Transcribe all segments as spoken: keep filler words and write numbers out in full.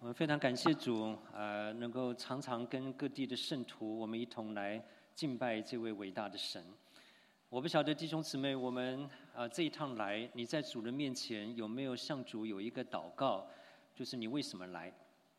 我们非常感谢主，呃，能够常常跟各地的圣徒，我们一同来敬拜这位伟大的神。我不晓得弟兄姊妹，我们呃这一趟来，你在主的面前有没有向主有一个祷告，就是你为什么来？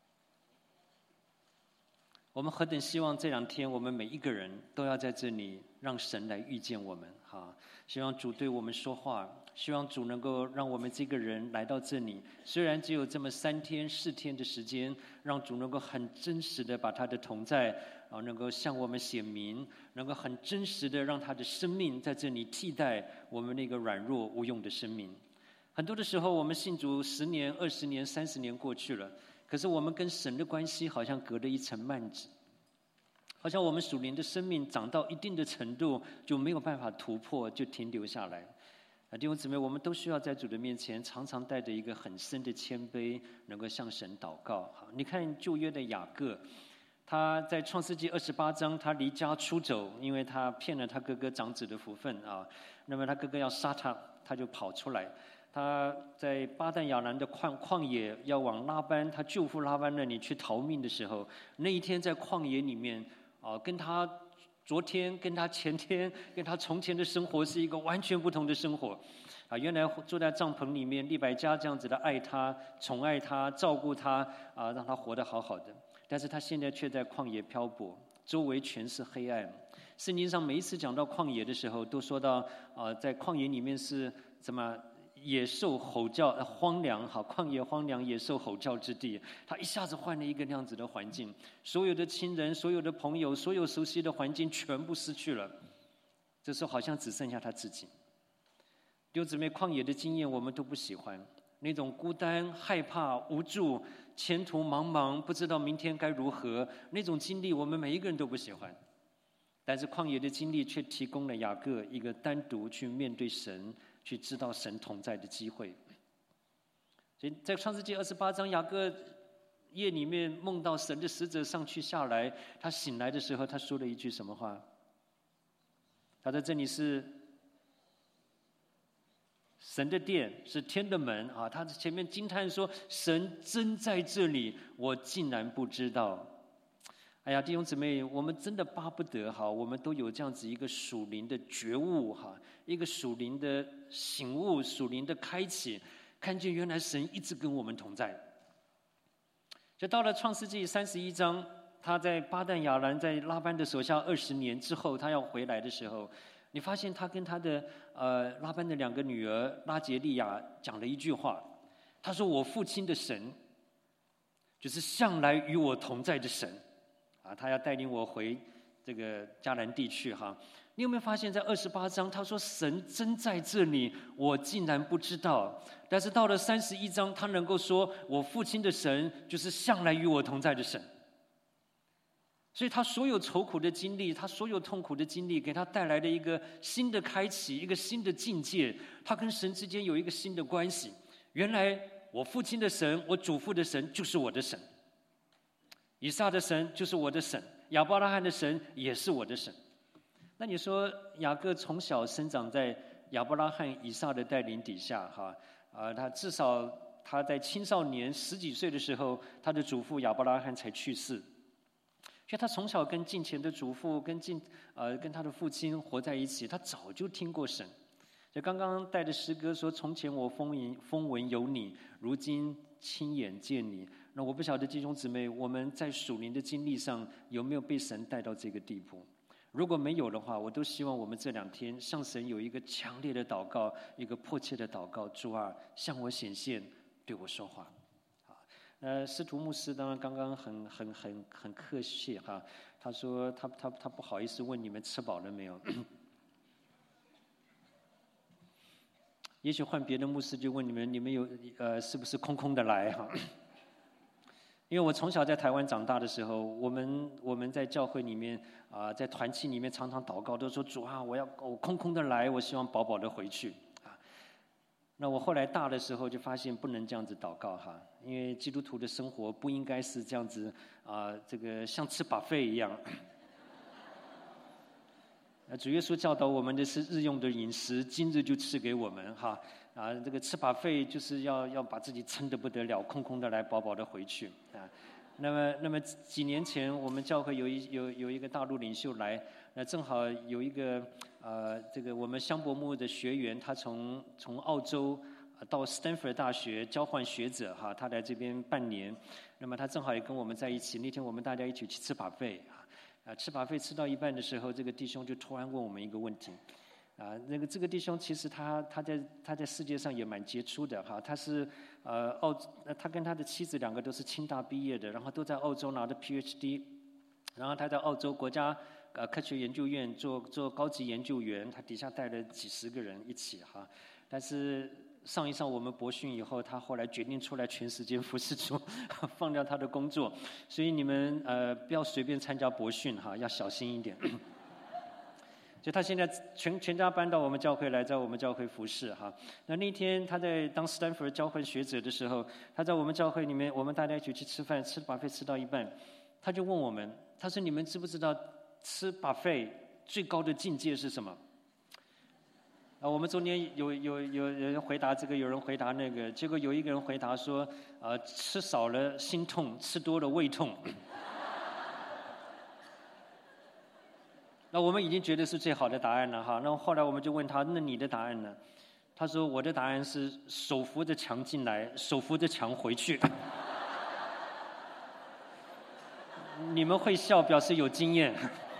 我们何等希望这两天我们每一个人都要在这里让神来遇见我们，哈！希望主对我们说话，希望主能够让我们这个人来到这里，虽然只有这么三天四天的时间，让主能够很真实的把他的同在啊，能够向我们显明，能够很真实的让他的生命在这里替代我们那个软弱无用的生命。很多的时候，我们信主十年、二十年、三十年过去了。可是我们跟神的关系好像隔了一层幔子，好像我们属灵的生命长到一定的程度就没有办法突破，就停留下来。啊，弟兄姊妹，我们都需要在主的面前常常带着一个很深的谦卑，能够向神祷告。好，你看旧约的雅各，他在创世纪二十八章，他离家出走，因为他骗了他哥哥长子的福分啊。那么他哥哥要杀他，他就跑出来。他在巴旦亚兰的旷旷野要往拉班他舅父拉班那里去逃命的时候，那一天在旷野里面啊，跟他昨天、跟他前天、跟他从前的生活是一个完全不同的生活啊！原来坐在帐篷里面，利百加这样子的爱他、宠爱他、照顾他啊，让他活得好好的。但是他现在却在旷野漂泊，周围全是黑暗。圣经上每一次讲到旷野的时候，都说到啊，在旷野里面是怎么？野兽吼叫，荒凉哈，旷野荒凉，野兽吼叫之地。他一下子换了一个那样子的环境，所有的亲人、所有的朋友、所有熟悉的环境全部失去了。这时候好像只剩下他自己。弟兄姊妹，旷野的经验我们都不喜欢，那种孤单、害怕、无助、前途茫茫，不知道明天该如何，那种经历我们每一个人都不喜欢。但是旷野的经历却提供了雅各一个单独去面对神，去知道神同在的机会。所以在创世纪二十八章，雅各夜里面梦到神的使者上去下来，他醒来的时候，他说了一句什么话？他在这里是神的殿，是天的门啊！他前面惊叹说：“神真在这里，我竟然不知道。”哎呀，弟兄姊妹，我们真的巴不得哈，我们都有这样子一个属灵的觉悟哈，一个属灵的醒悟、属灵的开启，看见原来神一直跟我们同在。就到了创世纪三十一章，他在巴旦亚兰在拉班的手下二十年之后，他要回来的时候，你发现他跟他的呃拉班的两个女儿拉杰利亚讲了一句话，他说：“我父亲的神，就是向来与我同在的神。”啊，他要带领我回这个迦南地去哈。你有没有发现，在二十八章他说神真在这里，我竟然不知道。但是到了三十一章，他能够说我父亲的神就是向来与我同在的神。所以他所有愁苦的经历，他所有痛苦的经历，给他带来了一个新的开启，一个新的境界。他跟神之间有一个新的关系。原来我父亲的神，我祖父的神就是我的神。以撒的神就是我的神，亚伯拉罕的神也是我的神。那你说雅各从小生长在亚伯拉罕、以撒的带领底下，哈啊，他至少他在青少年十几岁的时候，他的祖父亚伯拉罕才去世，所以他从小跟近前的祖父、跟近呃跟他的父亲活在一起，他早就听过神。就刚刚带的诗歌说：“从前我风闻风闻有你，如今亲眼见你。”那我不晓得弟兄姊妹，我们在属灵的经历上有没有被神带到这个地步？如果没有的话，我都希望我们这两天向神有一个强烈的祷告，一个迫切的祷告。主啊，向我显现，对我说话。啊，呃，司徒牧师当然刚刚很很很很客气哈，他说他他他不好意思问你们吃饱了没有。也许换别的牧师就问你们，你们有呃是不是空空的来哈？因为我从小在台湾长大的时候，我们我们在教会里面啊、呃，在团契里面常常祷告，都说主啊，我要我空空的来，我希望饱饱的回去啊。那我后来大的时候就发现不能这样子祷告哈，因为基督徒的生活不应该是这样子啊、呃，这个像吃 buffet 一样。主耶稣教导我们的是日用的饮食，今日就赐给我们哈。 啊，这个吃饱费就是要要把自己撑得不得了，空空的来，饱饱的回去啊。那么，那么几年前我们教会有一有有一个大陆领袖来，那正好有一个呃，这个我们香柏木的学员，他从从澳洲到 Stanford 大学交换学者哈，他来这边半年，那么他正好也跟我们在一起。那天我们大家一起去吃buffet啊，啊吃buffet吃到一半的时候，这个弟兄就突然问我们一个问题。啊，那个这个弟兄其实他他在他在世界上也蛮杰出的哈，他是呃澳他跟他的妻子两个都是清大毕业的，然后都在澳洲拿的 P H D， 然后他在澳洲国家呃科学研究院做做高级研究员，他底下带了几十个人一起哈，但是上一上我们博训以后，他后来决定出来全时间服侍主，放掉他的工作，所以你们呃不要随便参加博训哈，要小心一点。所以他现在全全家搬到我们教会来，在我们教会服侍哈。那那天他在当斯坦福交换学者的时候，他在我们教会里面，我们大家一起去吃饭，吃buffet吃到一半，他就问我们，他说：“你们知不知道吃buffet最高的境界是什么？”啊，我们中间有有有人回答这个，有人回答那个，结果有一个人回答说：“呃，吃少了心痛，吃多了胃痛。”那我们已经觉得是最好的答案了哈。那后来我们就问他，那你的答案呢？他说我的答案是手扶着墙进来，手扶着墙回去。你们会笑，表示有经验。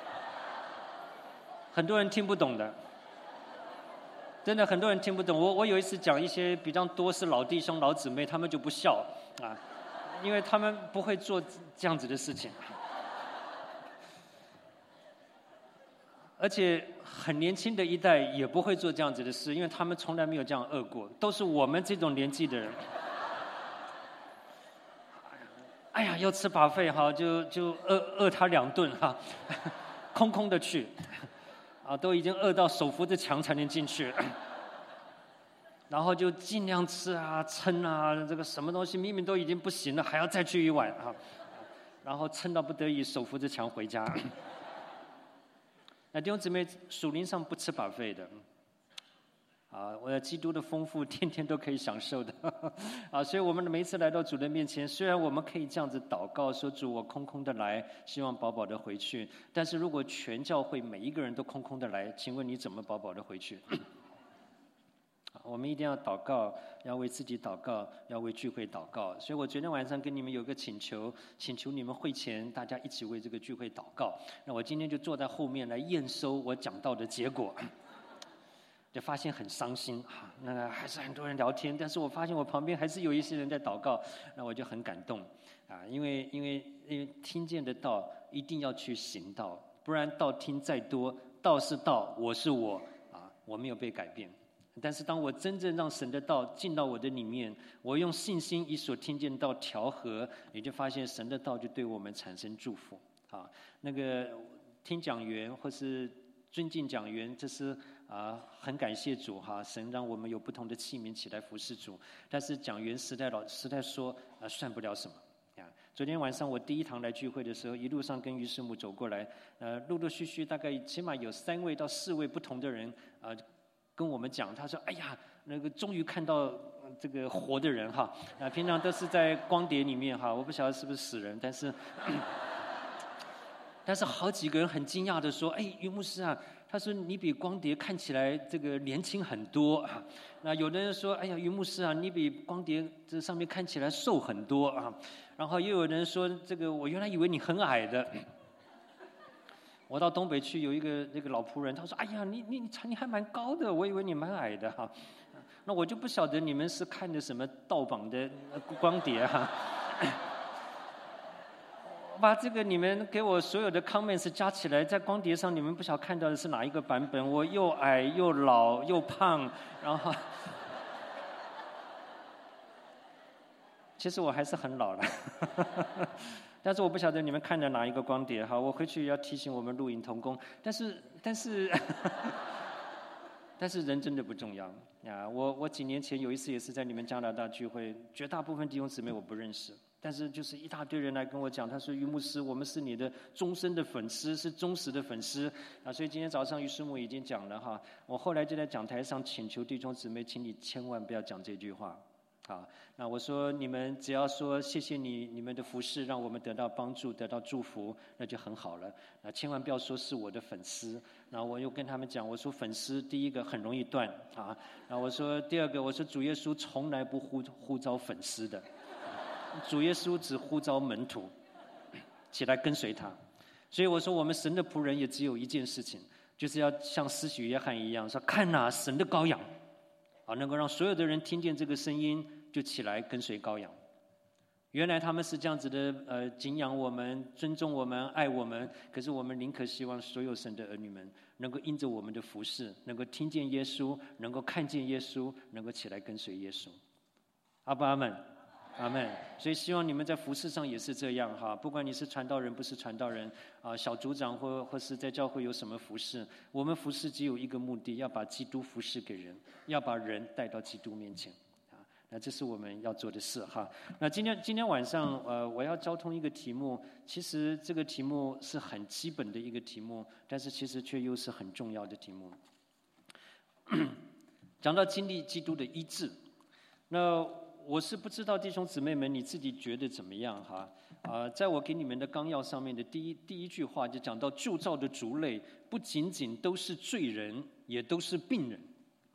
很多人听不懂的，真的很多人听不懂。我我有一次讲一些比较多是老弟兄老姊妹，他们就不笑啊，因为他们不会做这样子的事情。而且很年轻的一代也不会做这样子的事，因为他们从来没有这样饿过，都是我们这种年纪的人。哎呀，要吃buffet哈，就就饿饿他两顿哈，空空的去，啊，都已经饿到手扶着墙才能进去，然后就尽量吃啊，撑啊，这个什么东西明明都已经不行了，还要再去一碗啊，然后撑到不得已，手扶着墙回家。那弟兄姊妹，属灵上不吃buffet的，啊，我的基督的丰富，天天都可以享受的，啊，所以我们每一次来到主的面前，虽然我们可以这样子祷告说主我空空的来，希望饱饱的回去，但是如果全教会每一个人都空空的来，请问你怎么饱饱的回去？我们一定要祷告，要为自己祷告，要为聚会祷告。所以我昨天晚上跟你们有个请求，请求你们会前大家一起为这个聚会祷告。那我今天就坐在后面来验收我讲到的结果，就发现很伤心啊。那个还是很多人聊天，但是我发现我旁边还是有一些人在祷告，那我就很感动啊，因为因为因为听见的道一定要去行道，不然道听再多，道是道，我是我啊，我没有被改变。但是当我真正让神的道进到我的里面，我用信心以所听见道调和，你就发现神的道就对我们产生祝福啊。那个听讲员或是尊敬讲员，这是啊很感谢主哈，神让我们有不同的器皿起来服侍主。但是讲员实在老实在说啊，算不了什么啊。昨天晚上我第一堂来聚会的时候，一路上跟于师母走过来，呃，陆陆续续大概起码有三位到四位不同的人啊。跟我们讲，他说：“哎呀，那个终于看到这个活的人哈，啊，平常都是在光碟里面哈，我不晓得是不是死人，但是，但是好几个人很惊讶的说，哎，于牧师啊，他说你比光碟看起来这个年轻很多啊。那有的人说，哎呀，于牧师啊，你比光碟这上面看起来瘦很多啊。然后又有人说，这个我原来以为你很矮的。”我到东北去有一个那个老仆人，他说：“哎呀，你你你还蛮高的，我以为你蛮矮的哈。”那我就不晓得你们是看的什么盗版的光碟哈。把这个你们给我所有的 comments 加起来，在光碟上你们不晓得看到的是哪一个版本？我又矮又老又胖，然后其实我还是很老了。但是我不晓得你们看的哪一个光碟哈，我回去要提醒我们录影同工。但是但是但是人真的不重要呀！我我几年前有一次也是在你们加拿大聚会，绝大部分弟兄姊妹我不认识，但是就是一大堆人来跟我讲，他说于牧师，我们是你的终身的粉丝，是忠实的粉丝啊！所以今天早上于师母已经讲了哈，我后来就在讲台上请求弟兄姊妹，请你千万不要讲这句话。好，那我说你们只要说谢谢你你们的服事，让我们得到帮助，得到祝福，那就很好了。那千万不要说是我的粉丝。然后我又跟他们讲，我说粉丝第一个很容易断啊。然后我说第二个，我说主耶稣从来不呼呼召粉丝的，主耶稣只呼召门徒起来跟随他。所以我说我们神的仆人也只有一件事情，就是要像施洗约翰一样说，看哪，神的羔羊。啊，能够让所有的人听见这个声音，就起来跟随羔羊。原来他们是这样子的，呃，敬仰我们、尊重我们、爱我们。可是我们宁可希望所有神的儿女们能够因着我们的服事，能够听见耶稣，能够看见耶稣，能够起来跟随耶稣。阿爸阿们。阿们。所以希望你们在服事上也是这样哈，不管你是传道人不是传道人啊，小组长或或是在教会有什么服事，我们服事只有一个目的，要把基督服事给人，要把人带到基督面前啊。那这是我们要做的事哈。那今天今天晚上呃，我要交通一个题目，其实这个题目是很基本的一个题目，但是其实却又是很重要的题目。讲到经历基督的医治，那我是不知道弟兄姊妹们你自己觉得怎么样哈？啊、呃，在我给你们的纲要上面的第一第一句话就讲到，旧造的族类不仅仅都是罪人，也都是病人。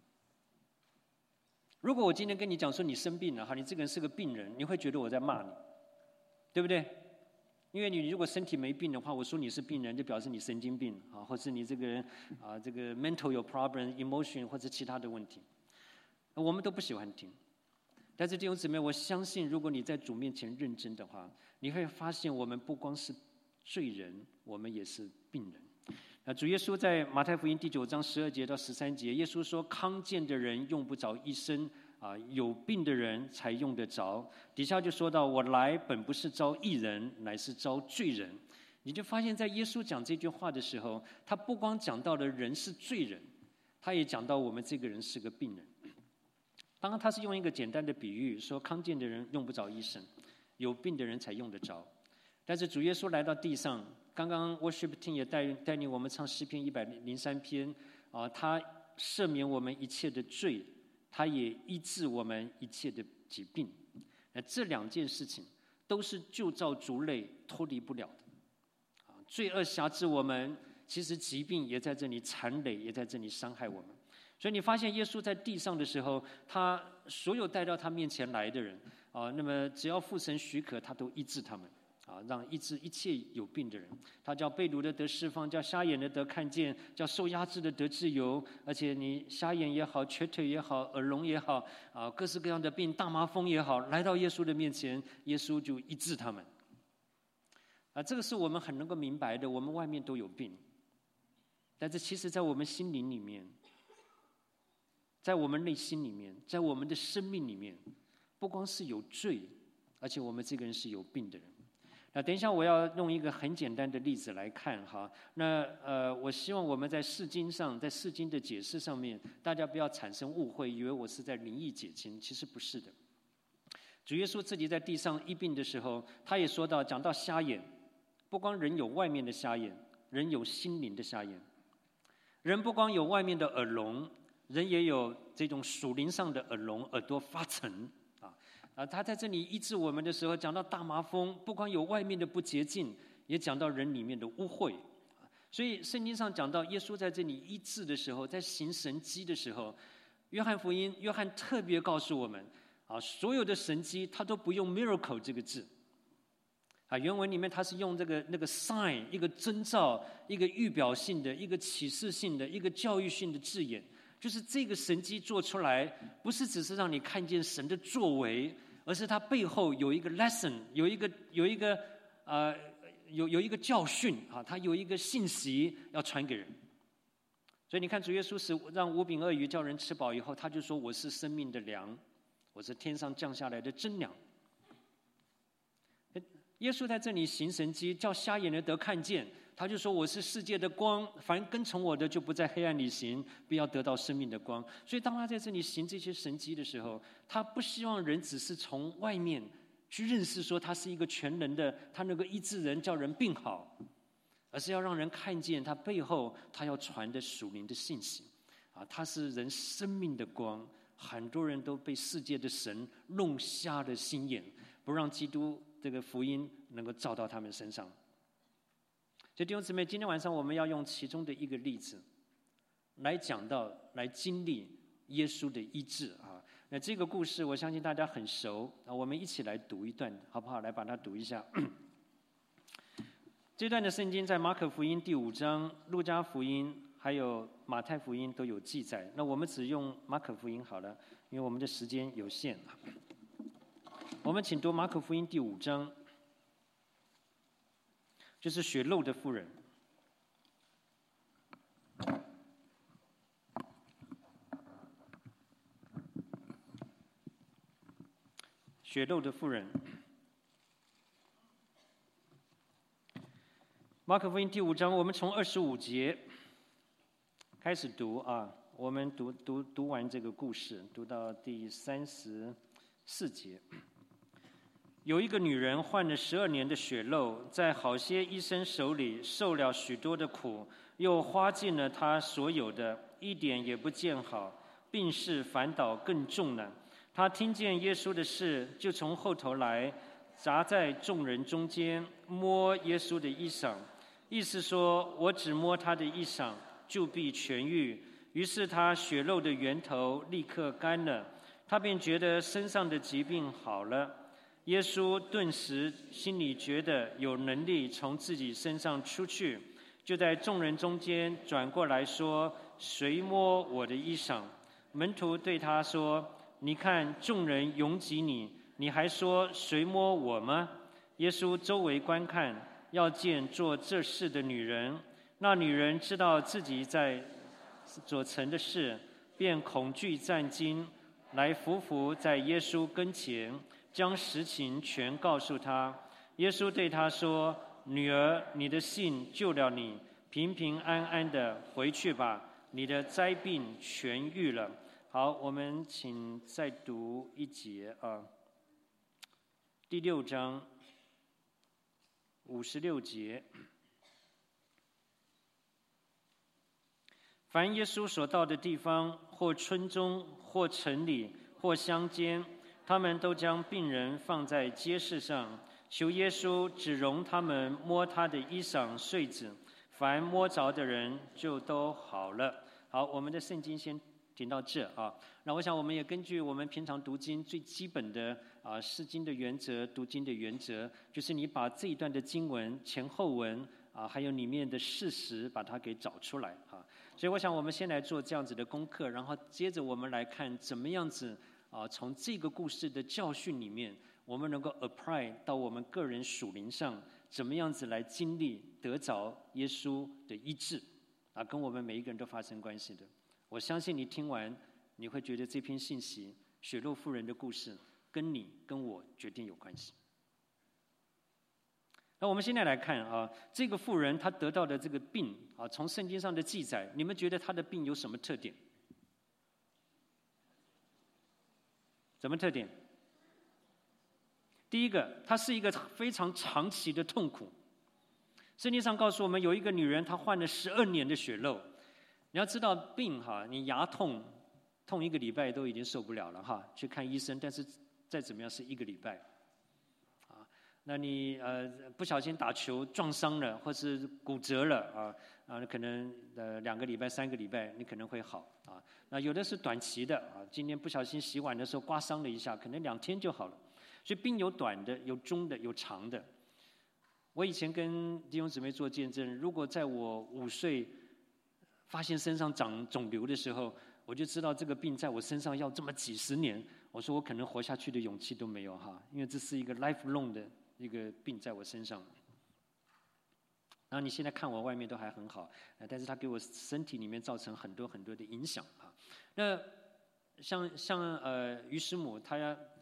如果我今天跟你讲说你生病了哈，你这个人是个病人，你会觉得我在骂你，对不对？因为你如果身体没病的话，我说你是病人，就表示你神经病啊，或是你这个人啊，这个 mental 有 problem、emotion 或者其他的问题，我们都不喜欢听。但是弟兄姊妹，我相信如果你在主面前认真的话，你会发现我们不光是罪人，我们也是病人。那主耶稣在马太福音第九章十二节到十三节，耶稣说：“康健的人用不着医生啊，有病的人才用得着。”底下就说到：“我来本不是招义人，乃是招罪人。”你就发现，在耶稣讲这句话的时候，他不光讲到了人是罪人，他也讲到我们这个人是个病人。当然，他是用一个简单的比喻，说康健的人用不着医生，有病的人才用得着。但是主耶稣来到地上，刚刚 worship team 也带带领我们唱诗篇一百零三篇啊，他赦免我们一切的罪，他也医治我们一切的疾病。那这两件事情都是旧造族类脱离不了的。啊，罪恶辖制我们，其实疾病也在这里缠累，也在这里伤害我们。所以你发现耶稣在地上的时候，他所有带到他面前来的人啊，那么只要父神许可，他都医治他们啊，让医治一切有病的人。他叫被掳的得释放，叫瞎眼的得看见，叫受压制的得自由。而且你瞎眼也好，瘸腿也好，耳聋也好啊，各式各样的病，大麻风也好，来到耶稣的面前，耶稣就医治他们。啊，这个是我们很能够明白的。我们外面都有病，但是其实在我们心灵里面，在我们内心里面，在我们的生命里面，不光是有罪，而且我们这个人是有病的人。那等一下我要用一个很简单的例子来看哈。那呃，我希望我们在释经上，在释经的解释上面，大家不要产生误会，以为我是在灵意解经，其实不是的。主耶稣自己在地上医病的时候，他也说到，讲到瞎眼，不光人有外面的瞎眼，人有心灵的瞎眼。人不光有外面的耳聋，人也有这种属灵上的耳聋，耳朵发沉啊啊！他在这里医治我们的时候，讲到大麻风，不光有外面的不洁净，也讲到人里面的污秽。所以圣经上讲到，耶稣在这里医治的时候，在行神迹的时候，约翰福音，约翰特别告诉我们啊，所有的神迹他都不用 miracle 这个字啊，原文里面他是用这个那个 sign 一个征兆，一个预表性的，一个启示性的，一个教育性的字眼。就是这个神迹做出来，不是只是让你看见神的作为，而是它背后有一个 lesson， 有一个有一个呃有有一个教训啊，它有一个信息要传给人。所以你看，主耶稣是让五饼二鱼叫人吃饱以后，他就说：“我是生命的粮，我是天上降下来的真粮。”耶稣在这里行神迹，叫瞎眼的得看见。 他就说我是世界的光，凡跟从我的就不在黑暗里行，必要得到生命的光。所以当他在这里行这些神迹的时候，他不希望人只是从外面去认识说他是一个全能的，他能够医治人叫人病好，而是要让人看见他背后他要传的属灵的信息啊，他是人生命的光。很多人都被世界的神弄瞎了心眼，不让基督这个福音能够照到他们身上。所以弟兄姊妹，今天晚上我们要用其中的一个例子来讲到，来经历耶稣的医治啊。那这个故事我相信大家很熟啊，我们一起来读一段好不好？来把它读一下。这段的圣经在马可福音第五章、路加福音还有马太福音都有记载。那我们只用马可福音好了，因为我们的时间有限。我们请读马可福音第五章，就是血漏的妇人。血漏的妇人。马可福音第五章，我们从二十五节开始读啊，我们读读读完这个故事，读到第三十四节。有一个女人患了十二年的血漏，在好些医生手里受了许多的苦，又花尽了她所有的，一点也不见好，病势反倒更重了。她听见耶稣的事，就从后头来，杂在众人中间，摸耶稣的衣裳，意思说，我只摸他的衣裳，就必痊愈。于是他血漏的源头立刻干了，他便觉得身上的疾病好了。耶稣顿时心里觉得有能力从自己身上出去，就在众人中间转过来说：“谁摸我的衣裳？”门徒对他说：“你看众人拥挤你，你还说谁摸我吗？”耶稣周围观看，要见做这事的女人。那女人知道自己在所成的事，便恐惧战惊，来伏伏在耶稣跟前，将实情全告诉他。耶稣对他说：“女儿，你的信救了你，平平安安的回去吧，你的灾病痊愈了。”好，我们请再读一节啊，第六章五十六节。凡耶稣所到的地方，或村中，或城里，或乡间，他们都将病人放在街市上，求耶稣只容他们摸他的衣裳繸子，凡摸着的人就都好了。好，我们的圣经先停到这啊。那我想我们也根据我们平常读经最基本的啊释经的原则、读经的原则，就是你把这一段的经文前后文啊，还有里面的事实，把它给找出来啊。所以我想我们先来做这样子的功课，然后接着我们来看怎么样子啊，从这个故事的教训里面，我们能够 apply 到我们个人属灵上，怎么样子来经历得着耶稣的医治啊，跟我们每一个人都发生关系的。我相信你听完，你会觉得这篇信息血漏妇人的故事跟你跟我决定有关系。那我们现在来看啊，这个妇人她得到的这个病啊，从圣经上的记载，你们觉得她的病有什么特点？什么特点？第一个，她是一个非常长期的痛苦。圣经上告诉我们，有一个女人，她患了十二年的血漏。你要知道病哈，你牙痛痛一个礼拜都已经受不了了哈，去看医生，但是再怎么样是一个礼拜。那你呃不小心打球撞伤了，或是骨折了啊啊，可能呃两个礼拜、三个礼拜你可能会好啊。那有的是短期的啊，今天不小心洗碗的时候刮伤了一下，可能两天就好了。所以病有短的，有中的，有长的。我以前跟弟兄姊妹做见证，如果在我五岁发现身上长肿瘤的时候，我就知道这个病在我身上要这么几十年，我说我可能活下去的勇气都没有哈，因为这是一个 lifelong 的一个病在我身上。然后你现在看我外面都还很好，但是它给我身体里面造成很多很多的影响啊。那像像呃于师母，她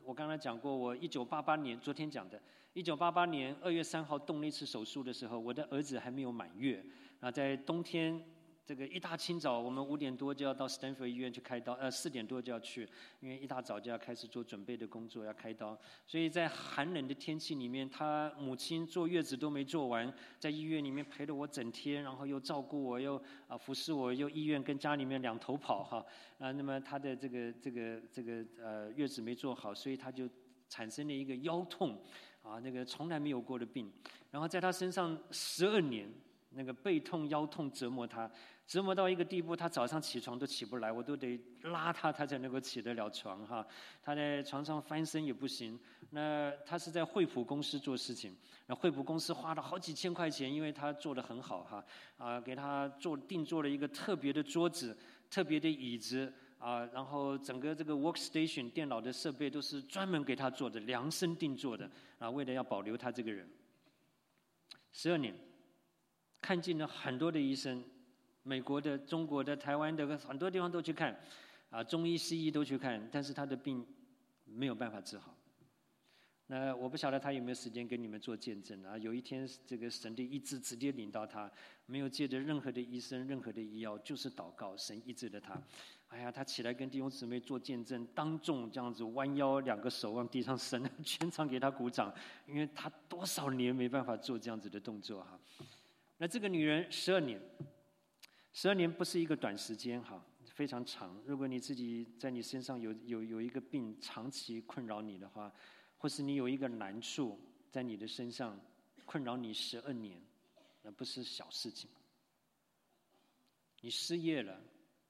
我刚才讲过，我一九八八年昨天讲的，一九八八年二月三号动那次手术的时候，我的儿子还没有满月，啊，在冬天。这个一大清早，我们五点多就要到斯坦福医院去开刀，呃，四点多就要去，因为一大早就要开始做准备的工作，要开刀。所以在寒冷的天气里面，他母亲坐月子都没做完，在医院里面陪了我整天，然后又照顾我，又啊服侍我，又医院跟家里面两头跑哈啊。那么他的这个这个这个呃月子没做好，所以他就产生了一个腰痛啊，那个从来没有过的病，然后在他身上十二年。那个背痛腰痛折磨他，折磨到一个地步，他早上起床都起不来，我都得拉他，他才能够起得了床哈。他在床上翻身也不行。那他是在惠普公司做事情，那惠普公司花了好几千块钱，因为他做得很好哈，啊，给他做定做了一个特别的桌子、特别的椅子啊，然后整个这个 workstation 电脑的设备都是专门给他做的，量身定做的啊，为了要保留他这个人。十二年。看尽了很多的医生，美国的、中国的、台湾的，很多地方都去看，啊，中医、西医都去看，但是他的病没有办法治好。那我不晓得他有没有时间跟你们做见证啊？有一天，这个神的医治直接领到他，没有借着任何的医生、任何的医药，就是祷告，神医治了他。哎呀，他起来跟弟兄姊妹做见证，当众这样子弯腰，两个手往地上伸，全场给他鼓掌，因为他多少年没办法做这样子的动作哈。那这个女人十二年，十二年不是一个短时间哈，非常长。如果你自己在你身上有有有一个病长期困扰你的话，或是你有一个难处在你的身上困扰你十二年，那不是小事情。你失业了，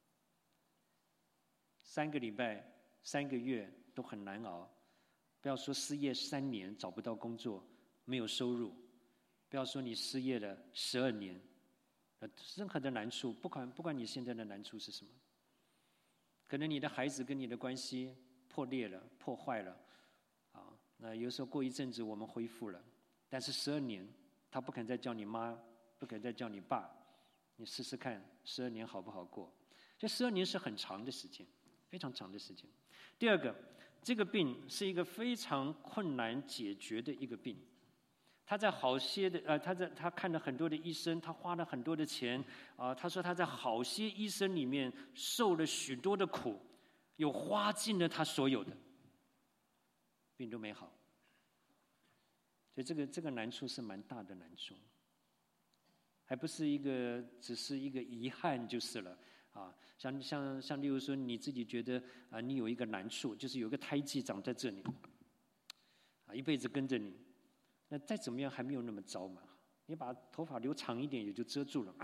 三个礼拜、三个月都很难熬，不要说失业三年找不到工作，没有收入。不要说你失业了十二年，呃，任何的难处，不管不管你现在的难处是什么，可能你的孩子跟你的关系破裂了、破坏了，啊，那有时候过一阵子我们恢复了，但是十二年，他不肯再叫你妈，不肯再叫你爸，你试试看，十二年好不好过？这十二年是很长的时间，非常长的时间。第二个，这个病是一个非常困难解决的一个病。他在好些的呃，他在他看了很多的医生，他花了很多的钱啊、呃。他说他在好些医生里面受了许多的苦，又花尽了他所有的，病都没好。所以这个这个难处是蛮大的难处，还不是一个只是一个遗憾就是了啊。像像像例如说你自己觉得啊、呃，你有一个难处，就是有一个胎记长在这里，啊，一辈子跟着你。那再怎么样还没有那么糟嘛，你把头发留长一点也就遮住了。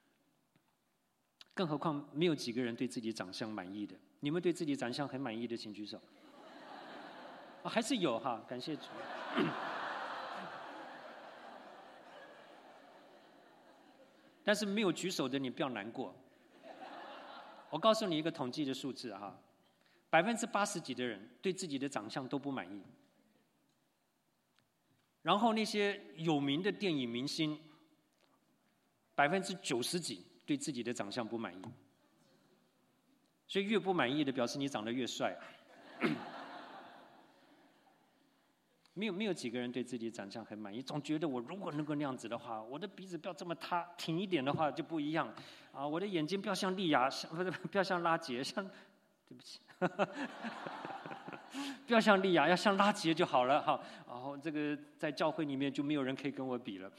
更何况没有几个人对自己长相满意的，你们对自己长相很满意的请举手。啊，还是有哈，感谢主。但是没有举手的你不要难过。我告诉你一个统计的数字哈，百分之八十几的人对自己的长相都不满意。然后那些有名的电影明星，百分之九十几对自己的长相不满意，所以越不满意的表示你长得越帅。没有没有几个人对自己长相很满意，总觉得我如果能够那样子的话，我的鼻子不要这么塌，挺一点的话就不一样啊，我的眼睛不要像莉亚，像不是不要像拉杰，像对不起。不要像莉亚，要像拉杰就好了哈。然后这个在教会里面就没有人可以跟我比了。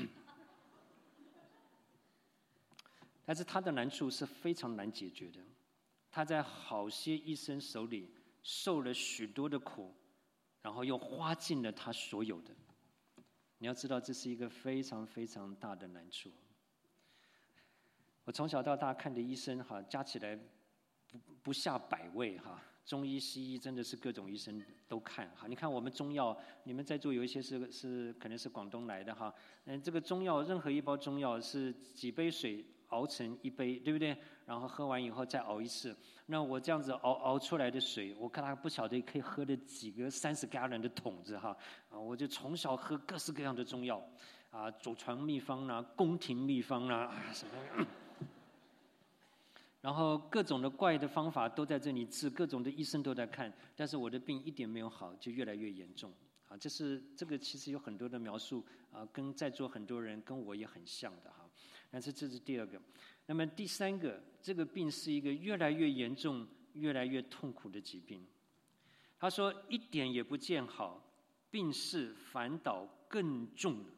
但是他的难处是非常难解决的，他在好些医生手里受了许多的苦，然后又花尽了他所有的。你要知道，这是一个非常非常大的难处。我从小到大看的医生哈，加起来不不下百位哈。中医、西医真的是各种医生都看哈。你看我们中药，你们在座有一些是是可能是广东来的哈。嗯，这个中药任何一包中药是几杯水熬成一杯，对不对？然后喝完以后再熬一次。那我这样子熬熬出来的水，我看他不晓得可以喝了几个三十加仑的桶子哈。啊，我就从小喝各式各样的中药，啊，祖传秘方啦、宫廷秘方啦，啊什么。 然后各种的怪的方法都在这里治，各种的医生都在看，但是我的病一点没有好，就越来越严重。啊，这是这个其实有很多的描述啊，跟在座很多人跟我也很像的哈。但是这是第二个，那么第三个，这个病是一个越来越严重、越来越痛苦的疾病。他说一点也不见好，病势反倒更重了。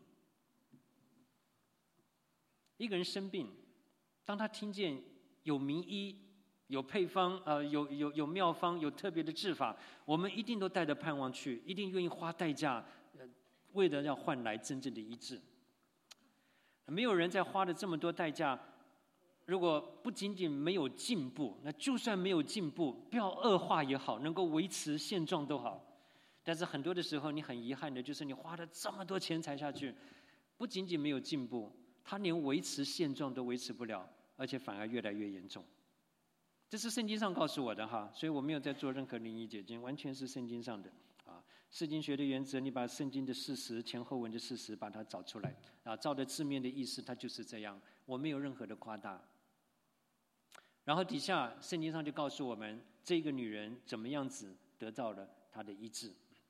一个人生病，当他听见有名医、有配方，呃，有有有妙方，有特别的治法，我们一定都带着盼望去，一定愿意花代价，呃，为了要换来真正的医治。没有人在花了这么多代价，如果不仅仅没有进步，那就算没有进步，不要恶化也好，能够维持现状都好。但是很多的时候，你很遗憾的就是你花了这么多钱才下去，不仅仅没有进步，他连维持现状都维持不了，而且反而越来越严重。这是圣经上告诉我的哈，所以我没有在做任何灵异解经，完全是圣经上的啊。释经学的原则，你把圣经的事实、前后文的事实把它找出来啊，照着字面的意思，它就是这样，我没有任何的夸大。然后底下圣经上就告诉我们，这个女人怎么样子得到了她的医治。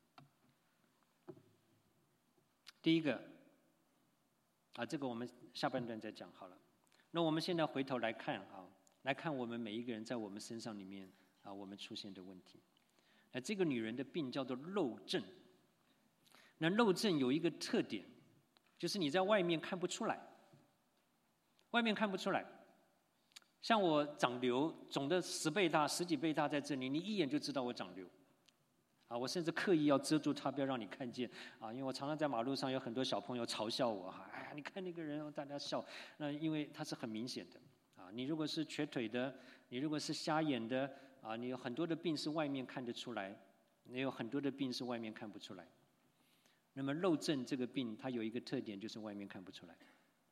第一个啊，这个我们下半段再讲好了。那我们现在回头来看啊，来看我们每一个人在我们身上里面啊，我们出现的问题。那这个女人的病叫做漏症。那漏症有一个特点，就是你在外面看不出来，外面看不出来。像我长瘤，肿的十倍大、十几倍大在这里，你一眼就知道我长瘤。啊，我甚至刻意要遮住它，不要让你看见啊！因为我常常在马路上有很多小朋友嘲笑我哈，哎，你看那个人，大家笑。那因为它是很明显的啊。你如果是瘸腿的，你如果是瞎眼的啊，你有很多的病是外面看得出来，你有很多的病是外面看不出来。那么漏症这个病，它有一个特点，就是外面看不出来。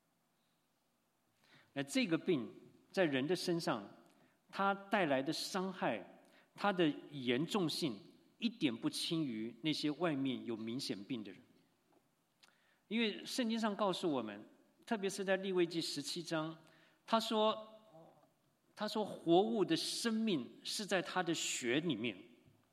那这个病在人的身上，它带来的伤害，它的严重性，一点不轻于那些外面有明显病的人。因为圣经上告诉我们，特别是在利未记十七章，他说他说活物的生命是在他的血里面。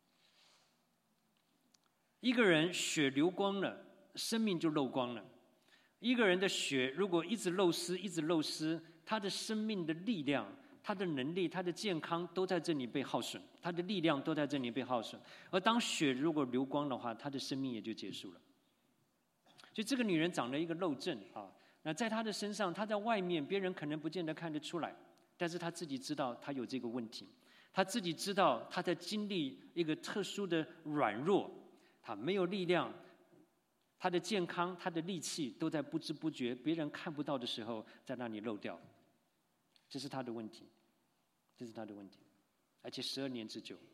一个人血流光了，生命就漏光了。一个人的血如果一直漏失，一直漏失，他的生命的力量，他的能力，他的健康都在这里被耗损，他的力量都在这里被耗损。而当血如果流光的话，他的生命也就结束了。所以这个女人长了一个漏症啊，那在她的身上，她在外面别人可能不见得看得出来，但是她自己知道她有这个问题，她自己知道她在经历一个特殊的软弱，她没有力量，她的健康、她的力气都在不知不觉、别人看不到的时候在那里漏掉。这是她的问题，这是她的问题，而且十二年之久。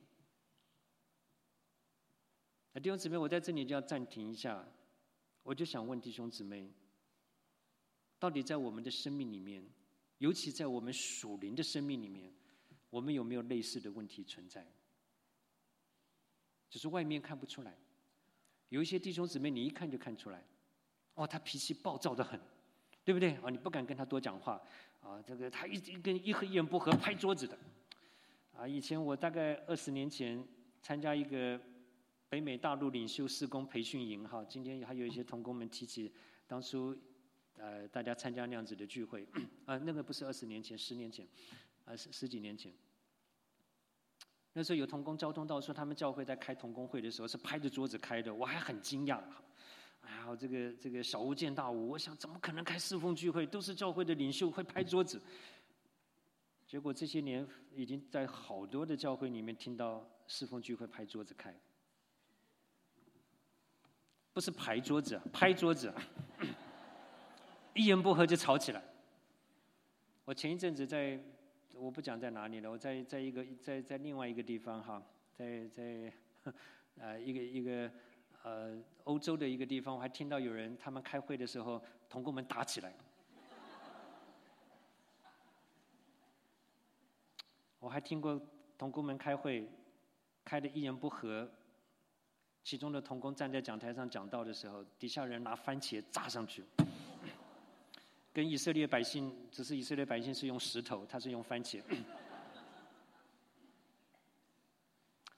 那弟兄姊妹，我在这里就要暂停一下，我就想问弟兄姊妹，到底在我们的生命里面，尤其在我们属灵的生命里面，我们有没有类似的问题存在？只是外面看不出来。有一些弟兄姊妹，你一看就看出来，哦，他脾气暴躁得很，对不对？啊，你不敢跟他多讲话，啊，这个他一一跟一一言不合拍桌子的，啊，以前我大概二十年前参加一个北美大陆领袖事工培训营，哈，今天还有一些同工们提起当初，呃，大家参加那样子的聚会，啊，那个不是二十年前，十年前，啊，十十几年前。那时候有同工交通到说，他们教会在开同工会的时候是拍着桌子开的，我还很惊讶。哎呀，这个这个小巫见大巫，我想怎么可能开侍奉聚会？都是教会的领袖会拍桌子。结果这些年已经在好多的教会里面听到侍奉聚会拍桌子开，不是拍桌子，拍桌子，一言不合就吵起来。我前一阵子在。我不讲在哪里了，我在在一个在在另外一个地方哈，在在呃一个一个呃欧洲的一个地方，我还听到有人他们开会的时候，同工们打起来。我还听过同工们开会，开的一言不合，其中的同工站在讲台上讲道的时候，底下人拿番茄炸上去。跟以色列百姓，只是以色列百姓是用石头，他是用番茄。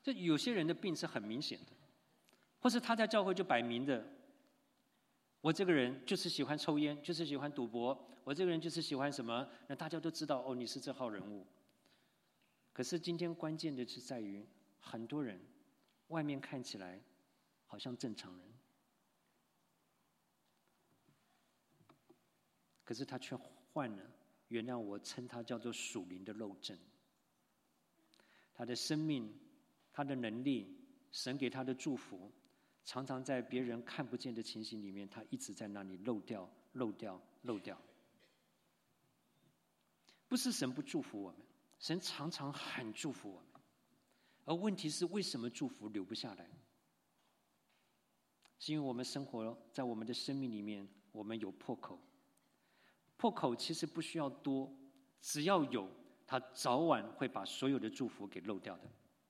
这有些人的病是很明显的，或是他在教会就摆明的，我这个人就是喜欢抽烟，就是喜欢赌博，我这个人就是喜欢什么，那大家都知道哦，你是这号人物。可是今天关键的是在于，很多人外面看起来好像正常人，可是他却患了，原谅我称他叫做属灵的漏症。他的生命，他的能力，神给他的祝福，常常在别人看不见的情形里面，他一直在那里漏掉、漏掉、漏掉。不是神不祝福我们，神常常很祝福我们，而问题是为什么祝福留不下来？是因为我们生活在我们的生命里面，我们有破口。破口其实不需要多，只要有，它早晚会把所有的祝福给漏掉的。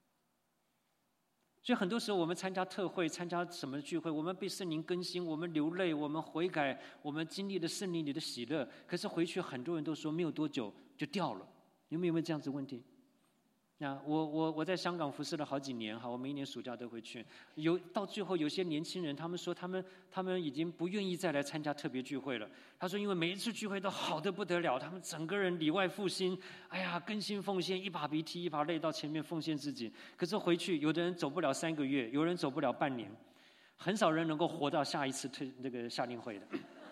所以很多时候我们参加特会，参加什么聚会，我们被圣灵更新，我们流泪，我们悔改，我们经历了圣灵里的喜乐，可是回去很多人都说没有多久就掉了。你们有没有这样子问题？那我我我在香港服侍了好几年哈，我每一年暑假都会去。有到最后，有些年轻人他们说他们他们已经不愿意再来参加特别聚会了。他说，因为每一次聚会都好得不得了，他们整个人里外复兴，哎呀，更新奉献，一把鼻涕一把泪到前面奉献自己。可是回去，有的人走不了三个月，有人走不了半年，很少人能够活到下一次特那个夏令会的。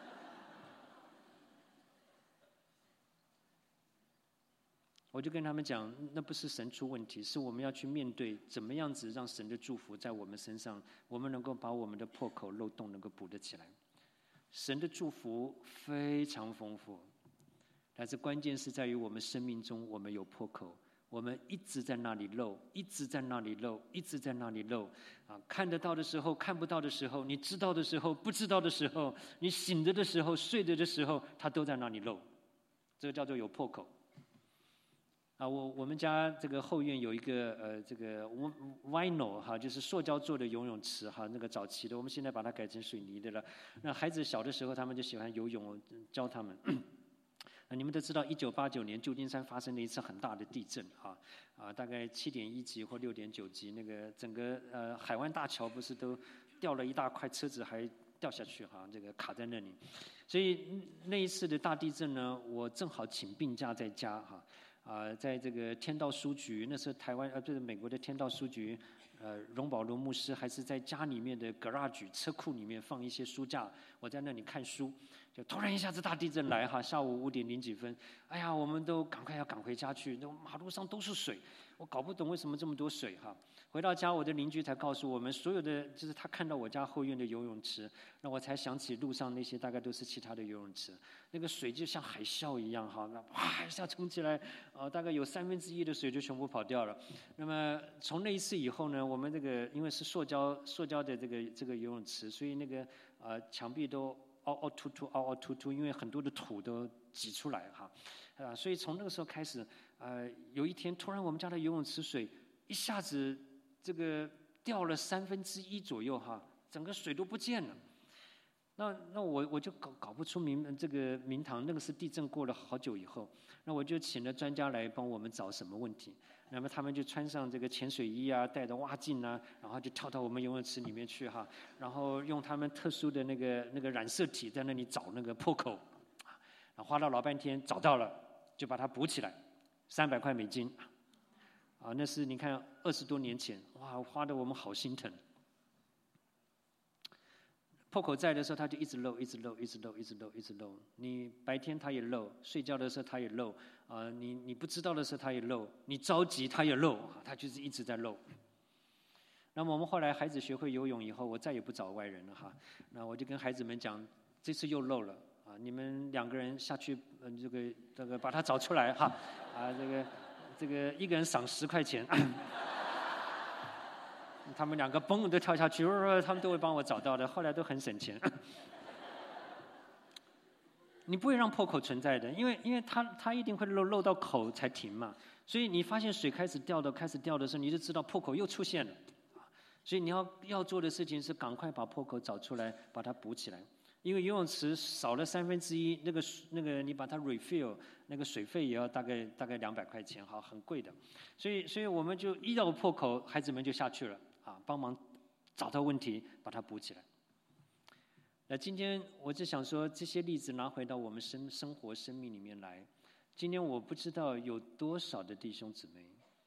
我就跟他们讲，那不是神出问题，是我们要去面对怎么样子让神的祝福在我们身上，我们能够把我们的破口漏洞能够补得起来。神的祝福非常丰富，但是关键是在于我们生命中我们有破口，我们一直在那里漏，一直在那里漏，一直在那里漏啊！看得到的时候，看不到的时候，你知道的时候，不知道的时候，你醒着的时候，睡着的时候，它都在那里漏，这个叫做有破口。啊，我我们家这个后院有一个呃，这个 vinyl 哈，就是塑胶做的游泳池哈，那个早期的，我们现在把它改成水泥的了。那孩子小的时候，他们就喜欢游泳，教他们。啊，你们都知道，一九八九年旧金山发生了一次很大的地震哈，啊，大概七点一级或六点九级，那个整个呃海湾大桥不是都掉了一大块，车子还掉下去哈，这个卡在那里。所以那一次的大地震呢，我正好请病假在家哈。啊、呃，在这个天道书局，那时候台湾呃，这是美国的天道书局，呃，荣保罗牧师还是在家里面的 garage 车库里面放一些书架，我在那里看书，就突然一下子大地震来哈，下午五点零几分，哎呀，我们都赶快要赶回家去，那马路上都是水，我搞不懂为什么这么多水哈。回到家，我的邻居才告诉我们，所有的就是他看到我家后院的游泳池，那我才想起路上那些大概都是其他的游泳池，那个水就像海啸一样哈，那哇一下冲起来，呃，大概有三分之一的水就全部跑掉了。那么从那一次以后呢，我们这个因为是塑胶塑胶的这个这个游泳池，所以那个呃墙壁都凹凹凸凸凹凹凸凸，因为很多的土都挤出来哈，啊，所以从那个时候开始，呃，有一天突然我们家的游泳池水一下子这个掉了三分之一左右哈，整个水都不见了。那那我我就搞搞不出名这个名堂，那个是地震过了好久以后，那我就请了专家来帮我们找什么问题。那么他们就穿上这个潜水衣啊，带着蛙镜啊，然后就跳到我们游泳池里面去哈，然后用他们特殊的那个那个染色体在那里找那个破口，然后花了老半天找到了，就把它补起来，三百块美金。啊，那是你看二十多年前，哇，花得我们好心疼。破口在的时候，它就一直漏，一直漏，一直漏，一直漏，一直漏。你白天它也漏，睡觉的时候它也漏，啊、呃，你你不知道的时候它也漏，你着急它也漏，它就是一直在漏。那么我们后来孩子学会游泳以后，我再也不找外人了哈。那我就跟孩子们讲，这次又漏了啊，你们两个人下去，嗯、呃，这个这个把它找出来哈，啊，这个。这个一个人赏十块钱，他们两个嘣都跳下去，他们都会帮我找到的，后来都很省钱。你不会让破口存在的，因为因为它它一定会漏漏到口才停嘛，所以你发现水开始掉的开始掉的时候，你就知道破口又出现了，所以你要要做的事情是赶快把破口找出来，把它补起来。 因为游泳池少了三分之一，那个那个你把它 refill， 那个水费也要大概大概两百块钱，哈，很贵的。所以所以我们就一到破口，孩子们就下去了，啊，帮忙找到问题，把它补起来。那今天我只想说，这些例子拿回到我们生生活生命里面来。今天我不知道有多少的弟兄姊妹，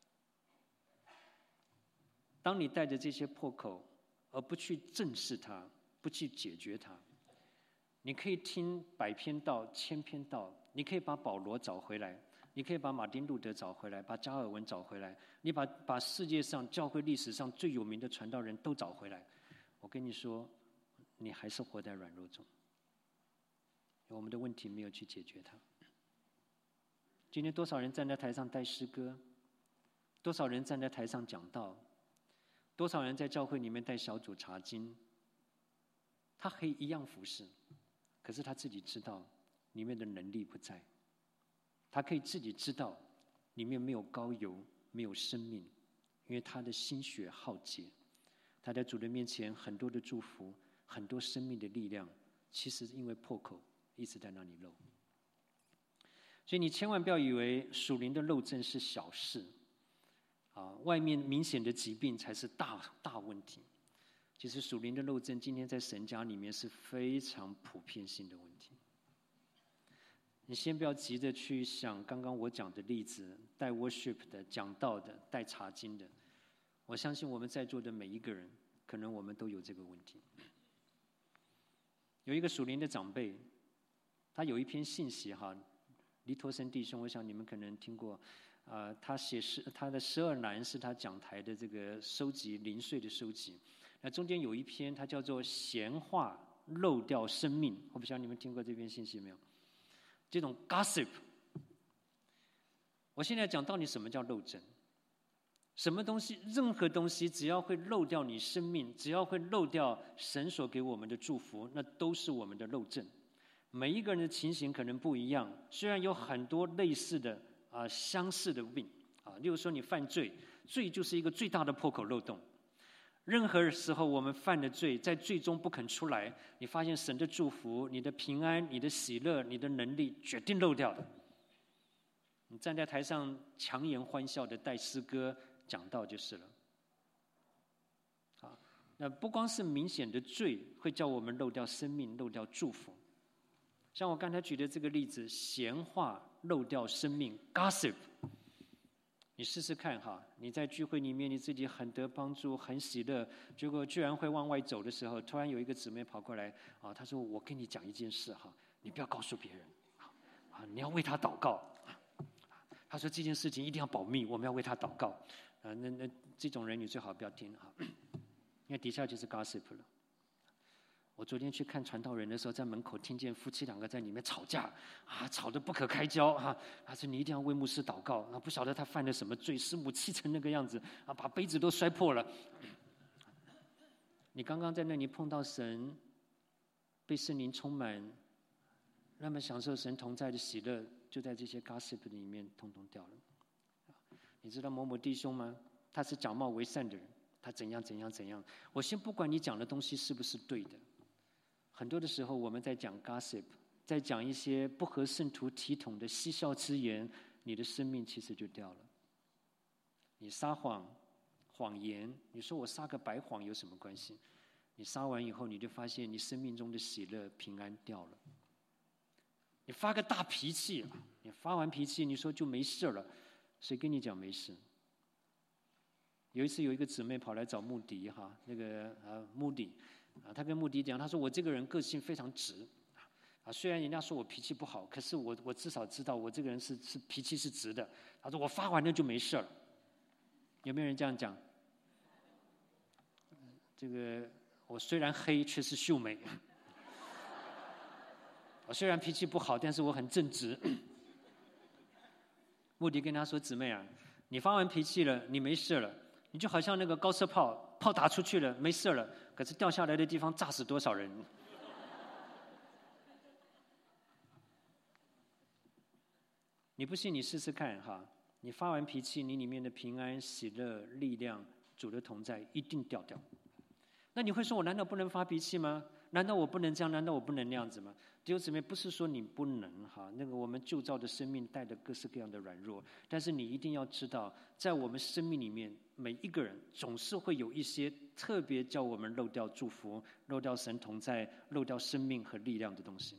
当你带着这些破口，而不去正视它，不去解决它，你可以听百篇道、千篇道，你可以把保罗找回来，你可以把马丁路德找回来，把加尔文找回来，你把把世界上教会历史上最有名的传道人都找回来。我跟你说，你还是活在软弱中，我们的问题没有去解决它。今天多少人站在台上带诗歌，多少人站在台上讲道，多少人在教会里面带小组查经，他可以一样服侍，可是他自己知道里面的能力不在，他可以自己知道里面没有膏油，没有生命，因为他的心血耗竭，他在主的面前很多的祝福，很多生命的力量，其实因为破口一直在那里漏。所以你千万不要以为属灵的漏症是小事，啊，外面明显的疾病才是大大问题。其实属灵的漏症，今天在神家里面是非常普遍性的问题。你先不要急着去想刚刚我讲的例子，带 worship 的、讲道的、带查经的。我相信我们在座的每一个人，可能我们都有这个问题。有一个属灵的长辈，他有一篇信息哈。黎陀生弟兄，我想你们可能听过，呃，他写十他的十二难是他讲台的这个收集零碎的收集。那中间有一篇，它叫做闲话漏掉生命。我不晓得你们听过这篇信息没有？这种 gossip。我现在讲到底什么叫漏症？什么东西？任何东西只要会漏掉你生命，只要会漏掉神所给我们的祝福，那都是我们的漏症。每一个人的情形可能不一样，虽然有很多类似的啊、呃、相似的病啊，例如说你犯罪，罪就是一个最大的破口漏洞。任何时候我们犯了罪，在罪中不肯出来，你发现神的祝福、你的平安、你的喜乐、你的能力，决定漏掉的。你站在台上强颜欢笑的带诗歌讲道就是了。啊，那不光是明显的罪会叫我们漏掉生命、漏掉祝福。像我刚才举的这个例子，闲话漏掉生命 ，gossip， 你试试看哈，你在聚会里面你自己很得帮助、很喜乐，结果居然会往外走的时候，突然有一个姊妹跑过来啊，她说：“我跟你讲一件事哈，你不要告诉别人啊，你要为他祷告。”她说这件事情一定要保密，我们要为他祷告。啊，那那这种人你最好不要听哈，因为底下就是 gossip 了。我昨天去看传道人的时候，在门口听见夫妻两个在里面吵架，啊，吵得不可开交啊！他说你一定要为牧师祷告，啊，不晓得他犯了什么罪，师母气成那个样子，啊，把杯子都摔破了。你刚刚在那里碰到神，被圣灵充满，那么享受神同在的喜乐，就在这些 gossip 里面通通掉了。你知道某某弟兄吗？他是假冒为善的人，他怎样怎样怎样。我先不管你讲的东西是不是对的。很多的时候，我们在讲 gossip， 在讲一些不合圣徒体统的嬉笑之言，你的生命其实就掉了。你撒谎、谎言，你说我撒个白谎有什么关系？你撒完以后，你就发现你生命中的喜乐、平安掉了。你发个大脾气，你发完脾气，你说就没事了，谁跟你讲没事？有一次有一个姊妹跑来找穆迪哈，那个呃穆迪。啊，他跟穆迪讲，他说我这个人个性非常直，啊，虽然人家说我脾气不好，可是我我至少知道我这个人是是脾气是直的。他说我发完了就没事了。有没有人这样讲？这个我虽然黑，却是秀美。我虽然脾气不好，但是我很正直。穆迪跟他说：“姊妹啊，你发完脾气了，你没事了，你就好像那个高射炮，炮打出去了，没事了。”可是掉下来的地方炸死多少人？你不信你试试看哈，你发完脾气，你里面的平安、喜乐、力量、主的同在一定掉掉。那你会说我难道不能发脾气吗？ 难道我不能这样？难道我不能那样子吗？弟兄姊妹，不是说你不能哈，那个我们旧造的生命带着各式各样的软弱，但是你一定要知道，在我们生命里面，每一个人总是会有一些特别叫我们漏掉祝福、漏掉神同在、漏掉生命和力量的东西。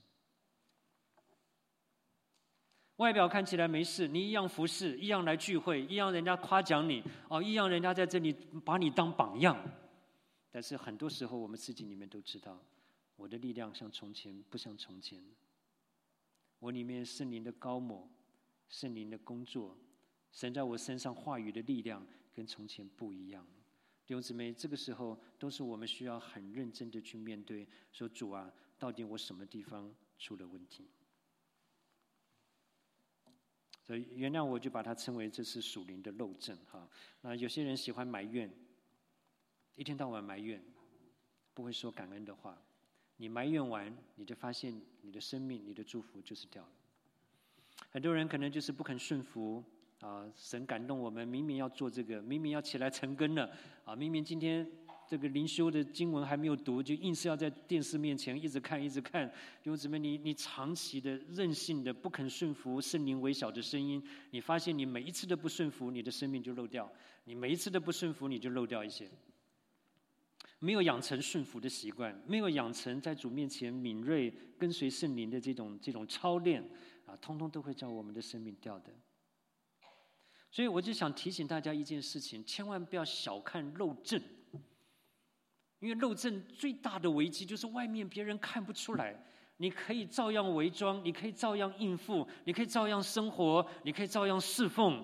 外表看起来没事，你一样服侍，一样来聚会，一样人家夸奖你，哦，一样人家在这里把你当榜样。但是很多时候，我们自己里面都知道，我的力量像从前，不像从前。我里面圣灵的高抹，圣灵的工作，神在我身上话语的力量，跟从前不一样。弟兄姊妹，这个时候都是我们需要很认真的去面对，说主啊，到底我什么地方出了问题？所以原谅我就把它称为这是属灵的漏症哈。那有些人喜欢埋怨，一天到晚埋怨，不会说感恩的话。你埋怨完，你就发现你的生命、你的祝福就是掉了。很多人可能就是不肯顺服啊，神感动我们，明明要做这个，明明要起来晨更了啊，明明今天这个灵修的经文还没有读，就硬是要在电视面前一直看一直看。弟兄姊妹，你你长期的任性的不肯顺服圣灵微小的声音，你发现你每一次的不顺服，你的生命就漏掉；你每一次的不顺服，你就漏掉一些。没有养成顺服的习惯，没有养成在主面前敏锐跟随圣灵的这种这种操练啊，通通都会叫我们的生命掉的。所以我就想提醒大家一件事情，千万不要小看漏症。因为漏症最大的危机就是外面别人看不出来，你可以照样伪装，你可以照样应付，你可以照样生活，你可以照样侍奉，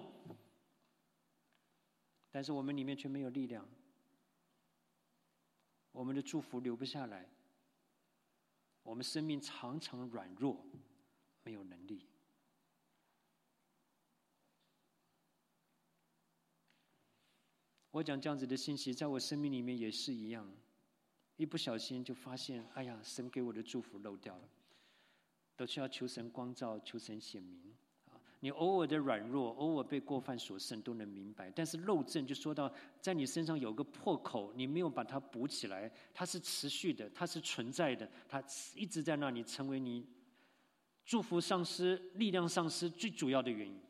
但是我们里面却没有力量，我们的祝福留不下来，我们生命常常软弱，没有能力。我讲这样子的信息，在我生命里面也是一样，一不小心就发现，哎呀，神给我的祝福漏掉了，都需要求神光照，求神显明。你偶尔的软弱，偶尔被过犯所胜，都能明白。但是漏症就说到，在你身上有个破口，你没有把它补起来，它是持续的，它是存在的，它一直在那里，成为你祝福丧失、力量丧失最主要的原因。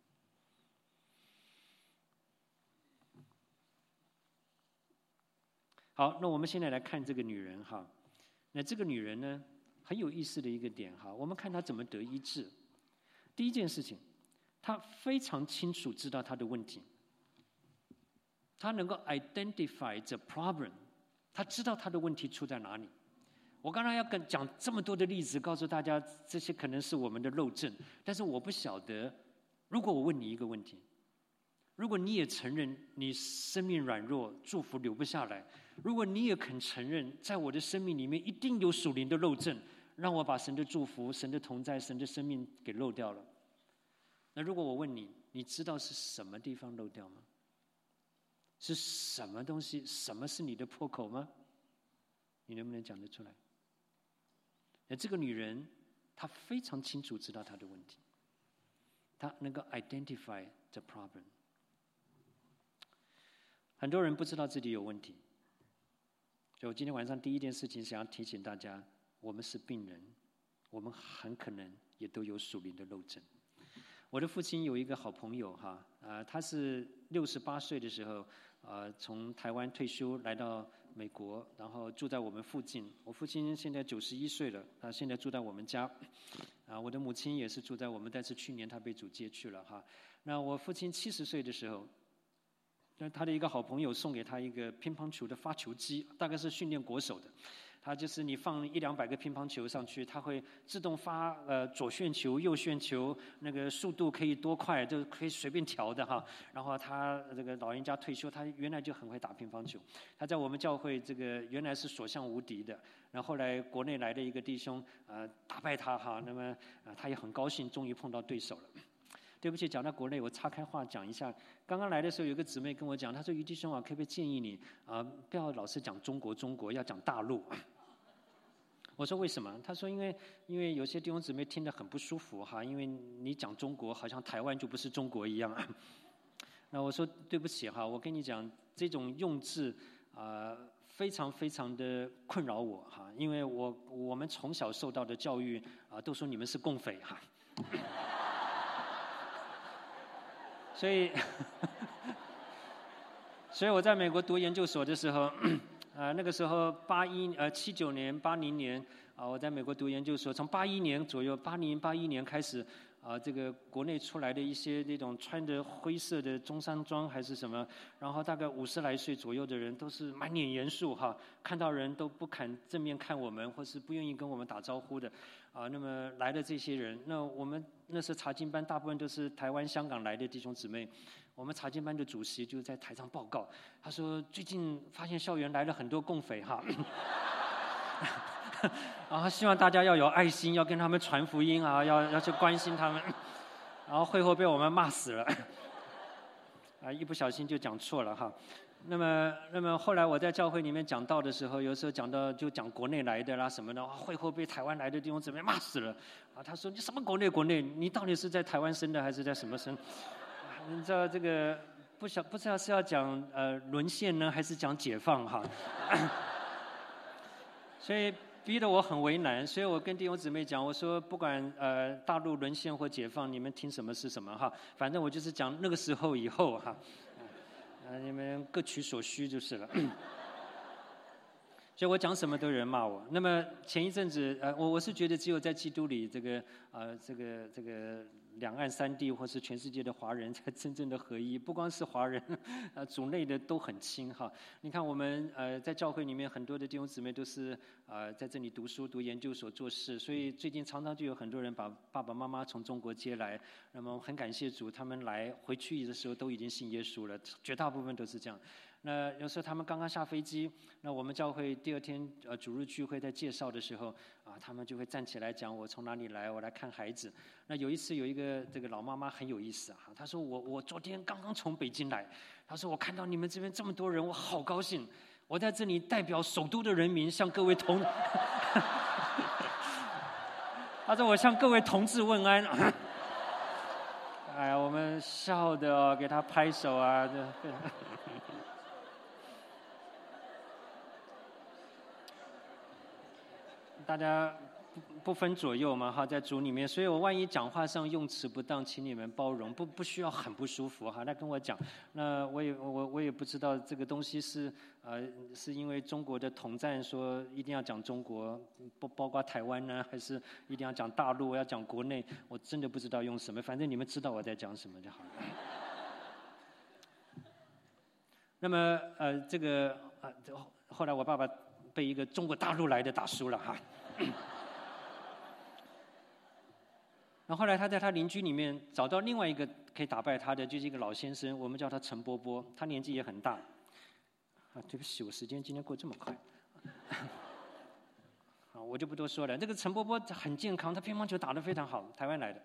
好，那我们现在来看这个女人哈。那这个女人呢，很有意思的一个点哈。我们看她怎么得医治。第一件事情，她非常清楚知道她的问题，她能够 identify the problem， 她知道她的问题出在哪里。我刚才要跟讲这么多的例子，告诉大家这些可能是我们的漏症，但是我不晓得，如果我问你一个问题，如果你也承认你生命软弱，祝福留不下来，如果你也肯承认在我的生命里面一定有属灵的漏症，让我把神的祝福、神的同在、神的生命给漏掉了，那如果我问你，你知道是什么地方漏掉吗？是什么东西？什么是你的破口吗？你能不能讲得出来？那这个女人她非常清楚知道她的问题，她能够 identify the problem。很多人不知道自己有问题，所以我今天晚上第一件事情想要提醒大家，我们是病人，我们很可能也都有属灵的漏症。我的父亲有一个好朋友哈，啊，他是六十八岁的时候，呃，从台湾退休来到美国，然后住在我们附近。我父亲现在九十一岁了，他现在住在我们家。啊，我的母亲也是住在我们，但是去年他被主接去了哈。那我父亲七十岁的时候，那他的一个好朋友送给他一个乒乓球的发球机，大概是训练国手的。它就是你放一两百个乒乓球上去，它会自动发呃左旋球、右旋球，那个速度可以多快，都可以随便调的哈。然后他这个老人家退休，他原来就很会打乒乓球，他在我们教会这个原来是所向无敌的。然后后来国内来的一个弟兄呃打败他哈，那么呃他也很高兴，终于碰到对手了。对不起，讲到国内，我岔开话讲一下。刚刚来的时候，有个姊妹跟我讲，她说：“于弟兄啊，可不可以建议你啊、呃，不要老是讲中国中国，要讲大陆。”我说为什么？他说因为因为有些弟兄姊妹听得很不舒服哈，因为你讲中国，好像台湾就不是中国一样。那我说对不起哈，我跟你讲，这种用字啊、呃、 非常非常的困扰我哈，因为我我们从小受到的教育啊，都说你们是共匪哈，所以，所以我在美国读研究所的时候，啊那个时候八一呃七九年八零年啊，我在美国读研究所，从八一年左右八零八一年开始。啊，这个国内出来的一些那种穿着灰色的中山装还是什么，然后大概五十来岁左右的人，都是满脸严肃哈，看到人都不肯正面看我们，或是不愿意跟我们打招呼的，啊，那么来的这些人，那我们那时候查经班大部分都是台湾、香港来的弟兄姊妹，我们查经班的主席就在台上报告，他说最近发现校园来了很多共匪哈。然后希望大家要有爱心，要跟他们传福音啊，要要去关心他们。然后会后被我们骂死了，啊，一不小心就讲错了哈。那么，那么后来我在教会里面讲道的时候，有时候讲到就讲国内来的啦什么的，会后被台湾来的弟兄姊妹骂死了。啊，他说你什么国内国内，你到底是在台湾生的还是在什么生？你知道这个不晓不知道是要讲呃沦陷呢，还是讲解放哈？所以逼得我很为难，所以我跟弟兄姊妹讲，我说不管呃大陆沦陷或解放，你们听什么是什么哈，反正我就是讲那个时候以后哈，啊你们各取所需就是了。所以我讲什么都有人骂我。那么前一阵子，呃，我我是觉得只有在基督里，这个呃，这个这个两岸三地或是全世界的华人才真正的合一。不光是华人，呃，族内的都很亲哈。你看我们呃在教会里面很多的弟兄姊妹都是呃在这里读书、读研究所、做事，所以最近常常就有很多人把爸爸妈妈从中国接来。那么很感谢主，他们来回去的时候都已经信耶稣了，绝大部分都是这样。那有时候他们刚刚下飞机，那我们教会第二天呃主日聚会在介绍的时候啊，他们就会站起来讲我从哪里来，我来看孩子。那有一次有一个这个老妈妈很有意思啊，她说我我昨天刚刚从北京来，她说我看到你们这边这么多人，我好高兴，我在这里代表首都的人民向各位同，她说我向各位同志问安。哎呀，我们笑的哦，给她拍手啊，这。大家不分左右嘛哈，在主里面，所以我万一讲话上用词不当，请你们包容，不不需要很不舒服哈。那跟我讲，那我也我我也不知道这个东西是呃是因为中国的统战说一定要讲中国，不包括台湾呢，还是一定要讲大陆，要讲国内，我真的不知道用什么，反正你们知道我在讲什么就好了。那么呃这个呃后来我爸爸被一个中国大陆来的打输了哈。然后后来他在他邻居里面找到另外一个可以打败他的，就是一个老先生，我们叫他陈波波，他年纪也很大。啊，对不起，我时间今天过这么快。啊，我就不多说了。这个陈波波很健康，他乒乓球打得非常好，台湾来的。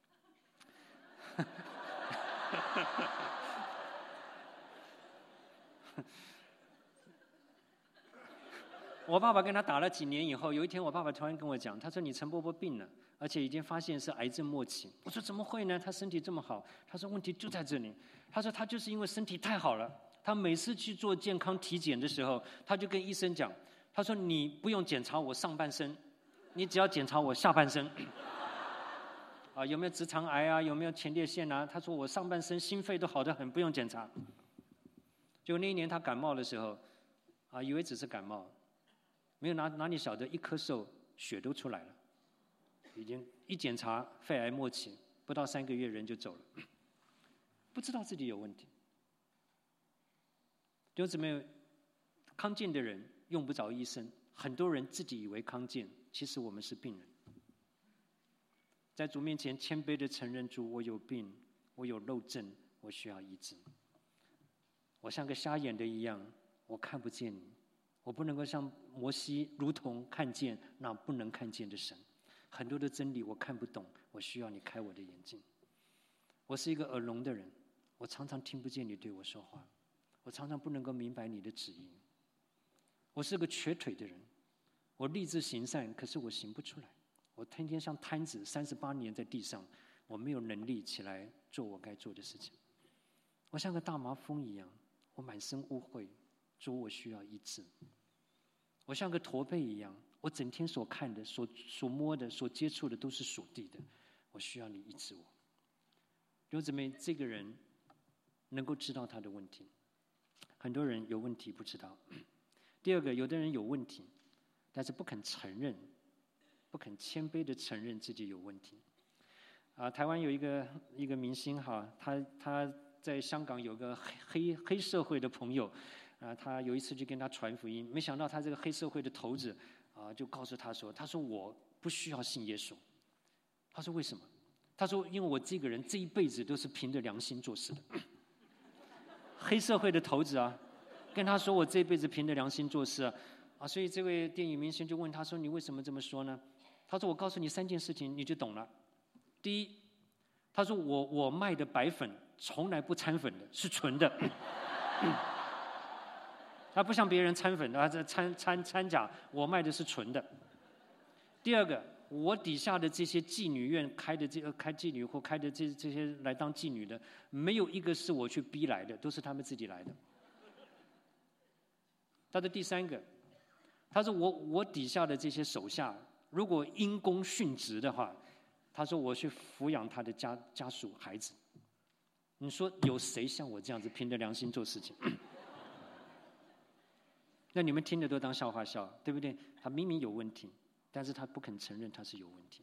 我爸爸跟他打了几年以后，有一天我爸爸突然跟我讲，他说你陈伯伯病了，而且已经发现是癌症末期。我说怎么会呢？他身体这么好。他说问题就在这里。他说他就是因为身体太好了，他每次去做健康体检的时候，他就跟医生讲，他说你不用检查我上半身，你只要检查我下半身。啊，有没有直肠癌啊？有没有前列腺啊？他说我上半身心肺都好得很，不用检查。就那一年他感冒的时候，啊，以为只是感冒。没有哪哪里晓得，一咳嗽血都出来了，已经一检查肺癌末期，不到三个月人就走了，不知道自己有问题。弟兄姊妹，康健的人用不着医生，很多人自己以为康健，其实我们是病人。在主面前谦卑的承认主，我有病，我有漏症，我需要医治。我像个瞎眼的一样，我看不见你。我不能够像摩西如同看见那不能看见的神，很多的真理我看不懂，我需要你开我的眼睛。我是一个耳聋的人，我常常听不见你对我说话，我常常不能够明白你的旨意。我是个瘸腿的人，我立志行善，可是我行不出来。我天天像瘫子，三十八年在地上，我没有能力起来做我该做的事情。我像个大麻风一样，我满身污秽，主，我需要医治。 我像个驼背一样，我整天所看的、所所摸的、所接触的都是属地的，我需要你医治我。弟兄姊妹，这个人能够知道他的问题。很多人有问题不知道。第二个，有的人有问题，但是不肯承认，不肯谦卑的承认自己有问题。啊，台湾有一个一个明星哈，他他在香港有个黑黑黑社会的朋友，啊，他有一次就跟他传福音，没想到他这个黑社会的头子啊，就告诉他说，他说我不需要信耶稣。他说为什么？他说因为我这个人这一辈子都是凭着良心做事的。黑社会的头子啊，跟他说我这辈子凭着良心做事啊，啊，所以这位电影明星就问他说你为什么这么说呢？他说我告诉你三件事情你就懂了。第一，他说我我卖的白粉从来不掺粉的，是纯的。他不像别人掺粉的，他这掺掺掺假，我卖的是纯的。第二个，我底下的这些妓女院开的这个开妓女或开的这这些来当妓女的，没有一个是我去逼来的，都是他们自己来的。他的第三个，他说我我底下的这些手下，如果因公殉职的话，他说我去抚养他的家家属孩子。你说有谁像我这样子凭着良心做事情？那你们听着都当笑话笑，对不对？他明明有问题，但是他不肯承认他是有问题。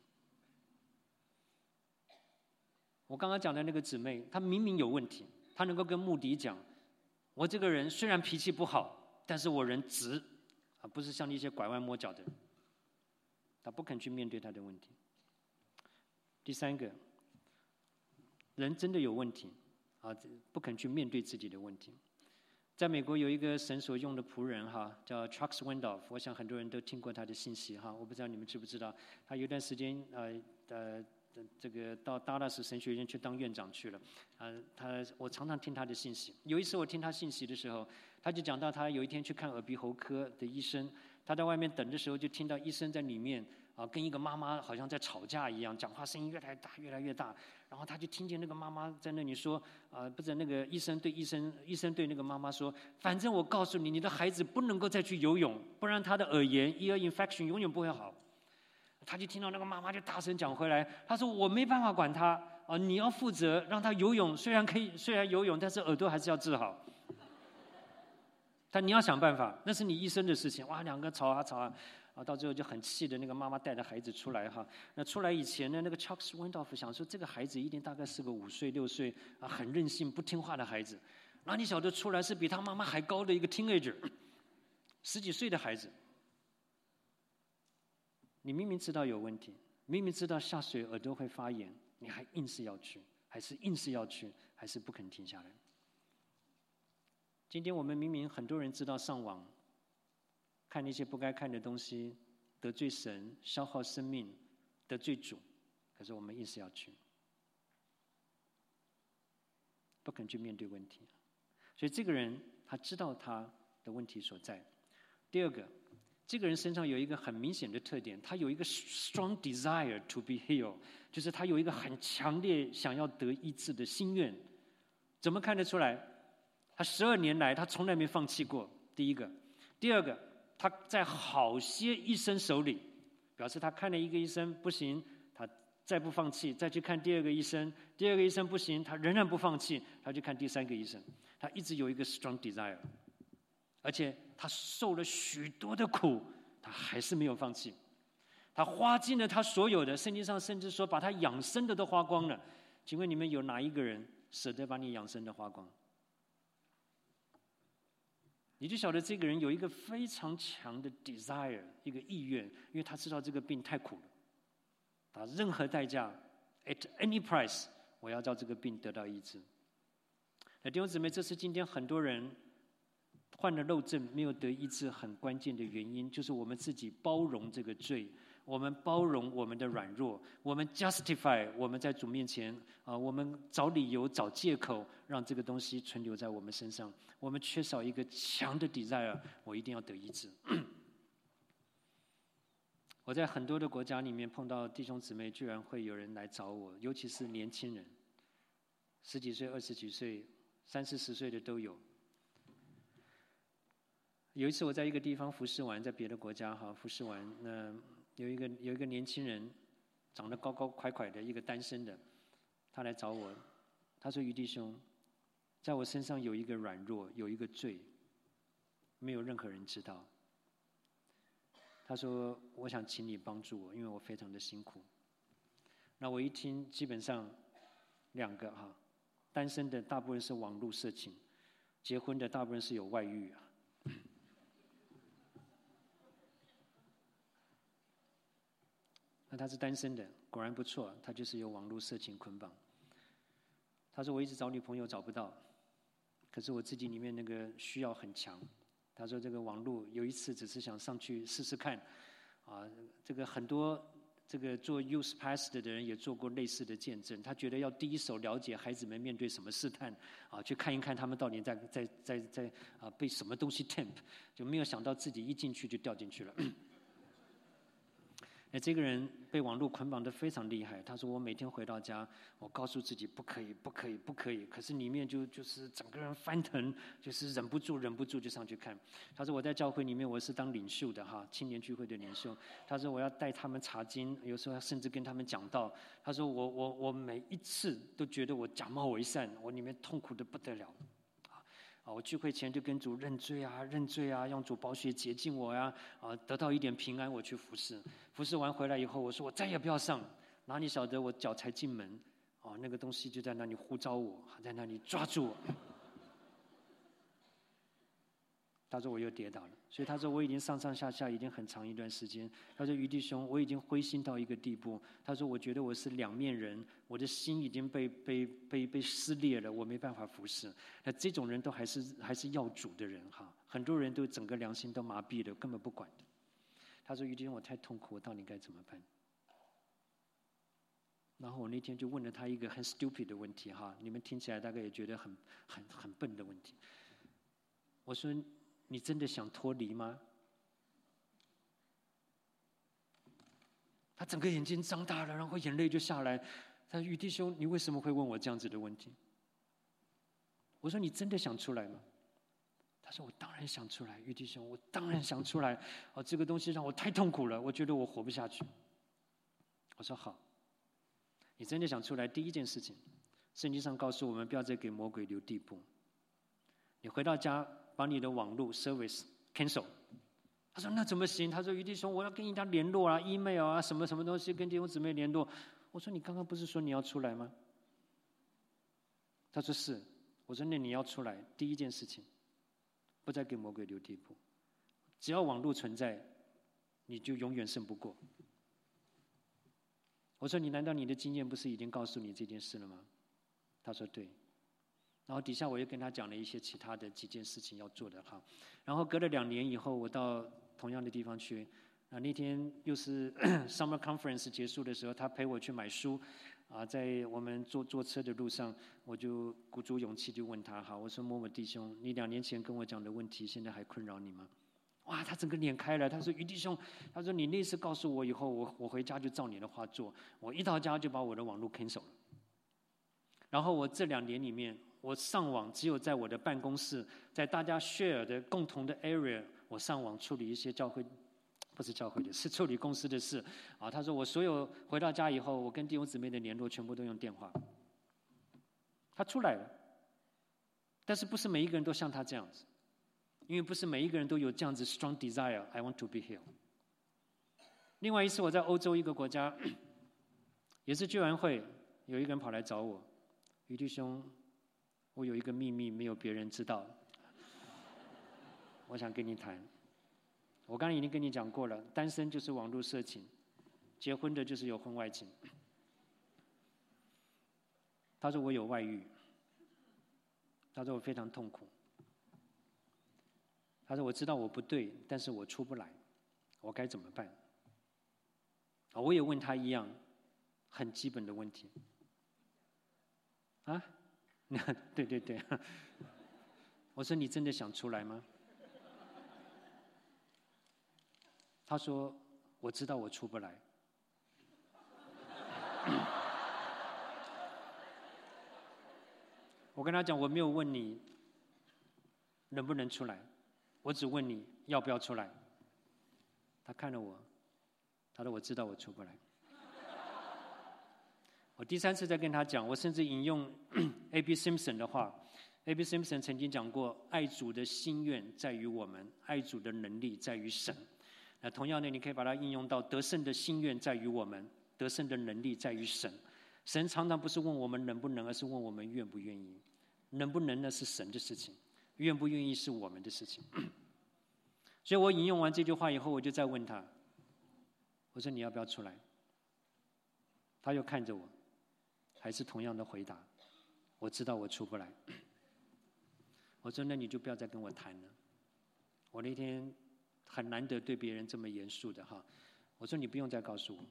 我刚刚讲的那个姊妹，她明明有问题，她能够跟穆迪讲，我这个人虽然脾气不好，但是我人直，啊，不是像那些拐弯抹角的人。她不肯去面对她的问题。第三个，人真的有问题，啊，不肯去面对自己的问题。在美国有一个神所用的仆人哈，叫 Chuck Swindoll， 我想很多人都听过他的信息哈，我不知道你们知不知道，他有一段时间呃呃这个到达拉斯神学院去当院长去了，啊、呃，他我常常听他的信息。有一次我听他信息的时候，他就讲到他有一天去看耳鼻喉科的医生，他在外面等的时候就听到医生在里面啊跟一个妈妈好像在吵架一样，讲话声音越来越大越来越大，然后他就听见那个妈妈在那里说啊，不是那个医生对医生医生对那个妈妈说，反正我告诉你，你的孩子不能够再去游泳，不然他的耳炎 ear infection 永远不会好。他就听到那个妈妈就大声讲回来，他说我没办法管他啊，你要负责让他游泳，虽然可以虽然游泳，但是耳朵还是要治好。但你要想办法，那是你医生的事情。哇，两个吵啊吵啊，啊，到最后就很气的那个妈妈带着孩子出来哈。那出来以前呢，那个 Chuck Swindoll 想说这个孩子一定大概是个五岁六岁啊，很任性不听话的孩子。那你晓得出来是比他妈妈还高的一个 teenager， 十几岁的孩子。你明明知道有问题，明明知道下水耳朵会发炎，你还硬是要去，还是硬是要去，还是不肯停下来。今天我们明明很多人知道上网看那些不该看的东西，得罪神，消耗生命，得罪主，可是我们硬是要去，不肯去面对问题。所以这个人他知道他的问题所在。第二个，这个人身上有一个很明显的特点，他有一个 strong desire to be healed， 就是他有一个很强烈想要得医治的心愿。怎么看得出来？他十二年来他从来没放弃过，第一个。第二个，他在好些医生手里，表示他看了一个医生不行，他再不放弃，再去看第二个医生，第二个医生不行，他仍然不放弃，他去看第三个医生。他一直有一个 strong desire， 而且他受了许多的苦，他还是没有放弃。他花尽了他所有的，圣经上甚至说把他养生的都花光了。请问你们有哪一个人舍得把你养生的花光？你就晓得这个人有一个非常强的 desire， 一个意愿，因为他知道这个病太苦了，打任何代价 ，at any price， 我要叫这个病得到医治。那弟兄姊妹，这是今天很多人患了漏症没有得医治很关键的原因，就是我们自己包容这个罪，我们包容我们的软弱，我们 justify 我们在主面前啊，我们找理由找借口，让这个东西存留在我们身上。我们缺少一个强的 desire， 我一定要得医治。我在很多的国家里面碰到弟兄姊妹，居然会有人来找我，尤其是年轻人，十几岁、二十几岁、三四十岁的都有。 有一次我在一个地方服侍完，在别的国家哈服侍完，那有一个有一个年轻人，长得高高快快的一个单身的，他来找我，他说：“于弟兄，在我身上有一个软弱，有一个罪，没有任何人知道。”他说：“我想请你帮助我，因为我非常的辛苦。”那我一听，基本上两个哈，单身的大部分是网络色情，结婚的大部分是有外遇啊。那他是单身的，果然不错，他就是有网络色情捆绑。他说：“我一直找女朋友找不到，可是我自己里面那个需要很强。”他说：“这个网络有一次只是想上去试试看，啊，这个很多这个做 youth pastor 的人也做过类似的见证。他觉得要第一手了解孩子们面对什么试探，啊，去看一看他们到底在在在在啊被什么东西 tempt， 就没有想到自己一进去就掉进去了。”那这个人被网络捆绑得非常厉害。他说：“我每天回到家，我告诉自己不可以，不可以，不可以。可是里面就就是整个人翻腾，就是忍不住，忍不住就上去看。”他说：“我在教会里面我是当领袖的哈，青年聚会的领袖。”他说：“我要带他们查经，有时候甚至跟他们讲道。”他说我：“我我每一次都觉得我假冒为善，我里面痛苦得不得了。”啊，我聚会前就跟主认罪啊，认罪啊，让主宝血洁净我呀，啊，得到一点平安，我去服侍。服侍完回来以后，我说我再也不要上，哪里晓得我脚才进门，哦，那个东西就在那里呼召我，在那里抓住我。他说我又跌倒了，所以他说我已经上上下下已经很长一段时间。他说于弟兄，我已经灰心到一个地步。他说我觉得我是两面人，我的心已经被被被被撕裂了，我没办法服侍。那这种人都还是还是要主的人哈，很多人都整个良心都麻痹了，根本不管的。他说于弟兄，我太痛苦，我到底该怎么办？然后我那天就问了他一个很 stupid 的问题哈，你们听起来大概也觉得很很很笨的问题。我说：“你真的想脱离吗？”他整个眼睛张大了，然后眼泪就下来。他说：“于弟兄，你为什么会问我这样子的问题？”我说：“你真的想出来吗？”他说：“我当然想出来，于弟兄，我当然想出来。哦，这个东西让我太痛苦了，我觉得我活不下去。”我说：“好，你真的想出来？第一件事情，圣经上告诉我们，不要再给魔鬼留地步。你回到家，把你的网络 service cancel。”他说：“那怎么行？”他说：“于弟兄，我要跟人家联络啊 ，email 啊，什么什么东西跟弟兄姊妹联络。”我说：“你刚刚不是说你要出来吗？”他说：“是。”我说：“那你要出来，第一件事情，不再给魔鬼留地步。只要网络存在，你就永远胜不过。”我说：“你难道你的经验不是已经告诉你这件事了吗？”他说：“对。”然后底下我又跟他讲了一些其他的几件事情要做的哈。然后隔了两年以后，我到同样的地方去，啊，那天又是 summer conference 结束的时候，他陪我去买书，啊，在我们坐坐车的路上，我就鼓足勇气就问他哈，我说：“某某弟兄，你两年前跟我讲的问题，现在还困扰你吗？”哇，他整个脸开了，他说：“于弟兄，他说你那次告诉我以后，我我回家就照你的话做，我一到家就把我的网络 cancel 了。然后我这两年里面，我上网只有在我的办公室，在大家 share 的共同的 area， 我上网处理一些教会，不是教会的，是处理公司的事。啊，他说我所有回到家以后，我跟弟兄姊妹的联络全部都用电话。他出来了，但是不是每一个人都像他这样子，因为不是每一个人都有这样子 strong desire，I want to be healed。另外一次我在欧洲一个国家，也是聚完会，有一个人跑来找我，于弟兄，我有一个秘密没有别人知道，我想跟你谈。我刚才已经跟你讲过了，单身就是网络色情，结婚的就是有婚外情。他说我有外遇，他说我非常痛苦，他说我知道我不对，但是我出不来，我该怎么办？我也问他一样很基本的问题。啊？对对对，我说你真的想出来吗？他说我知道我出不来。我跟他讲，我没有问你能不能出来， 我只问你要不要出来。他看了我，他说我知道我出不来。我第三次再跟他讲，我甚至引用 A B Simpson 的话。A B Simpson 曾经讲过，爱主的心愿在于我们，爱主的能力在于神。那同样的，你可以把它应用到得胜的心愿在于我们，得胜的能力在于神。神常常不是问我们能不能，而是问我们愿不愿意。能不能呢是神的事情，愿不愿意是我们的事情。所以我引用完这句话以后，我就再问他，我说你要不要出来？他又看着我，还是同样的回答，我知道我出不来。我说那你就不要再跟我谈了。我那天很难得对别人这么严肃的哈，我说你不用再告诉我。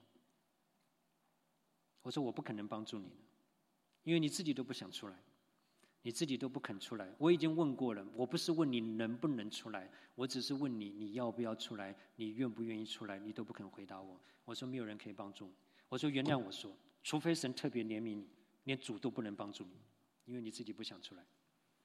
我说我不可能帮助你的，因为你自己都不想出来，你自己都不肯出来。我已经问过了，我不是问你能不能出来，我只是问你你要不要出来，你愿不愿意出来，你都不肯回答我。我说没有人可以帮助你。我说原谅我说，除非神特别怜悯你，连主都不能帮助你，因为你自己不想出来。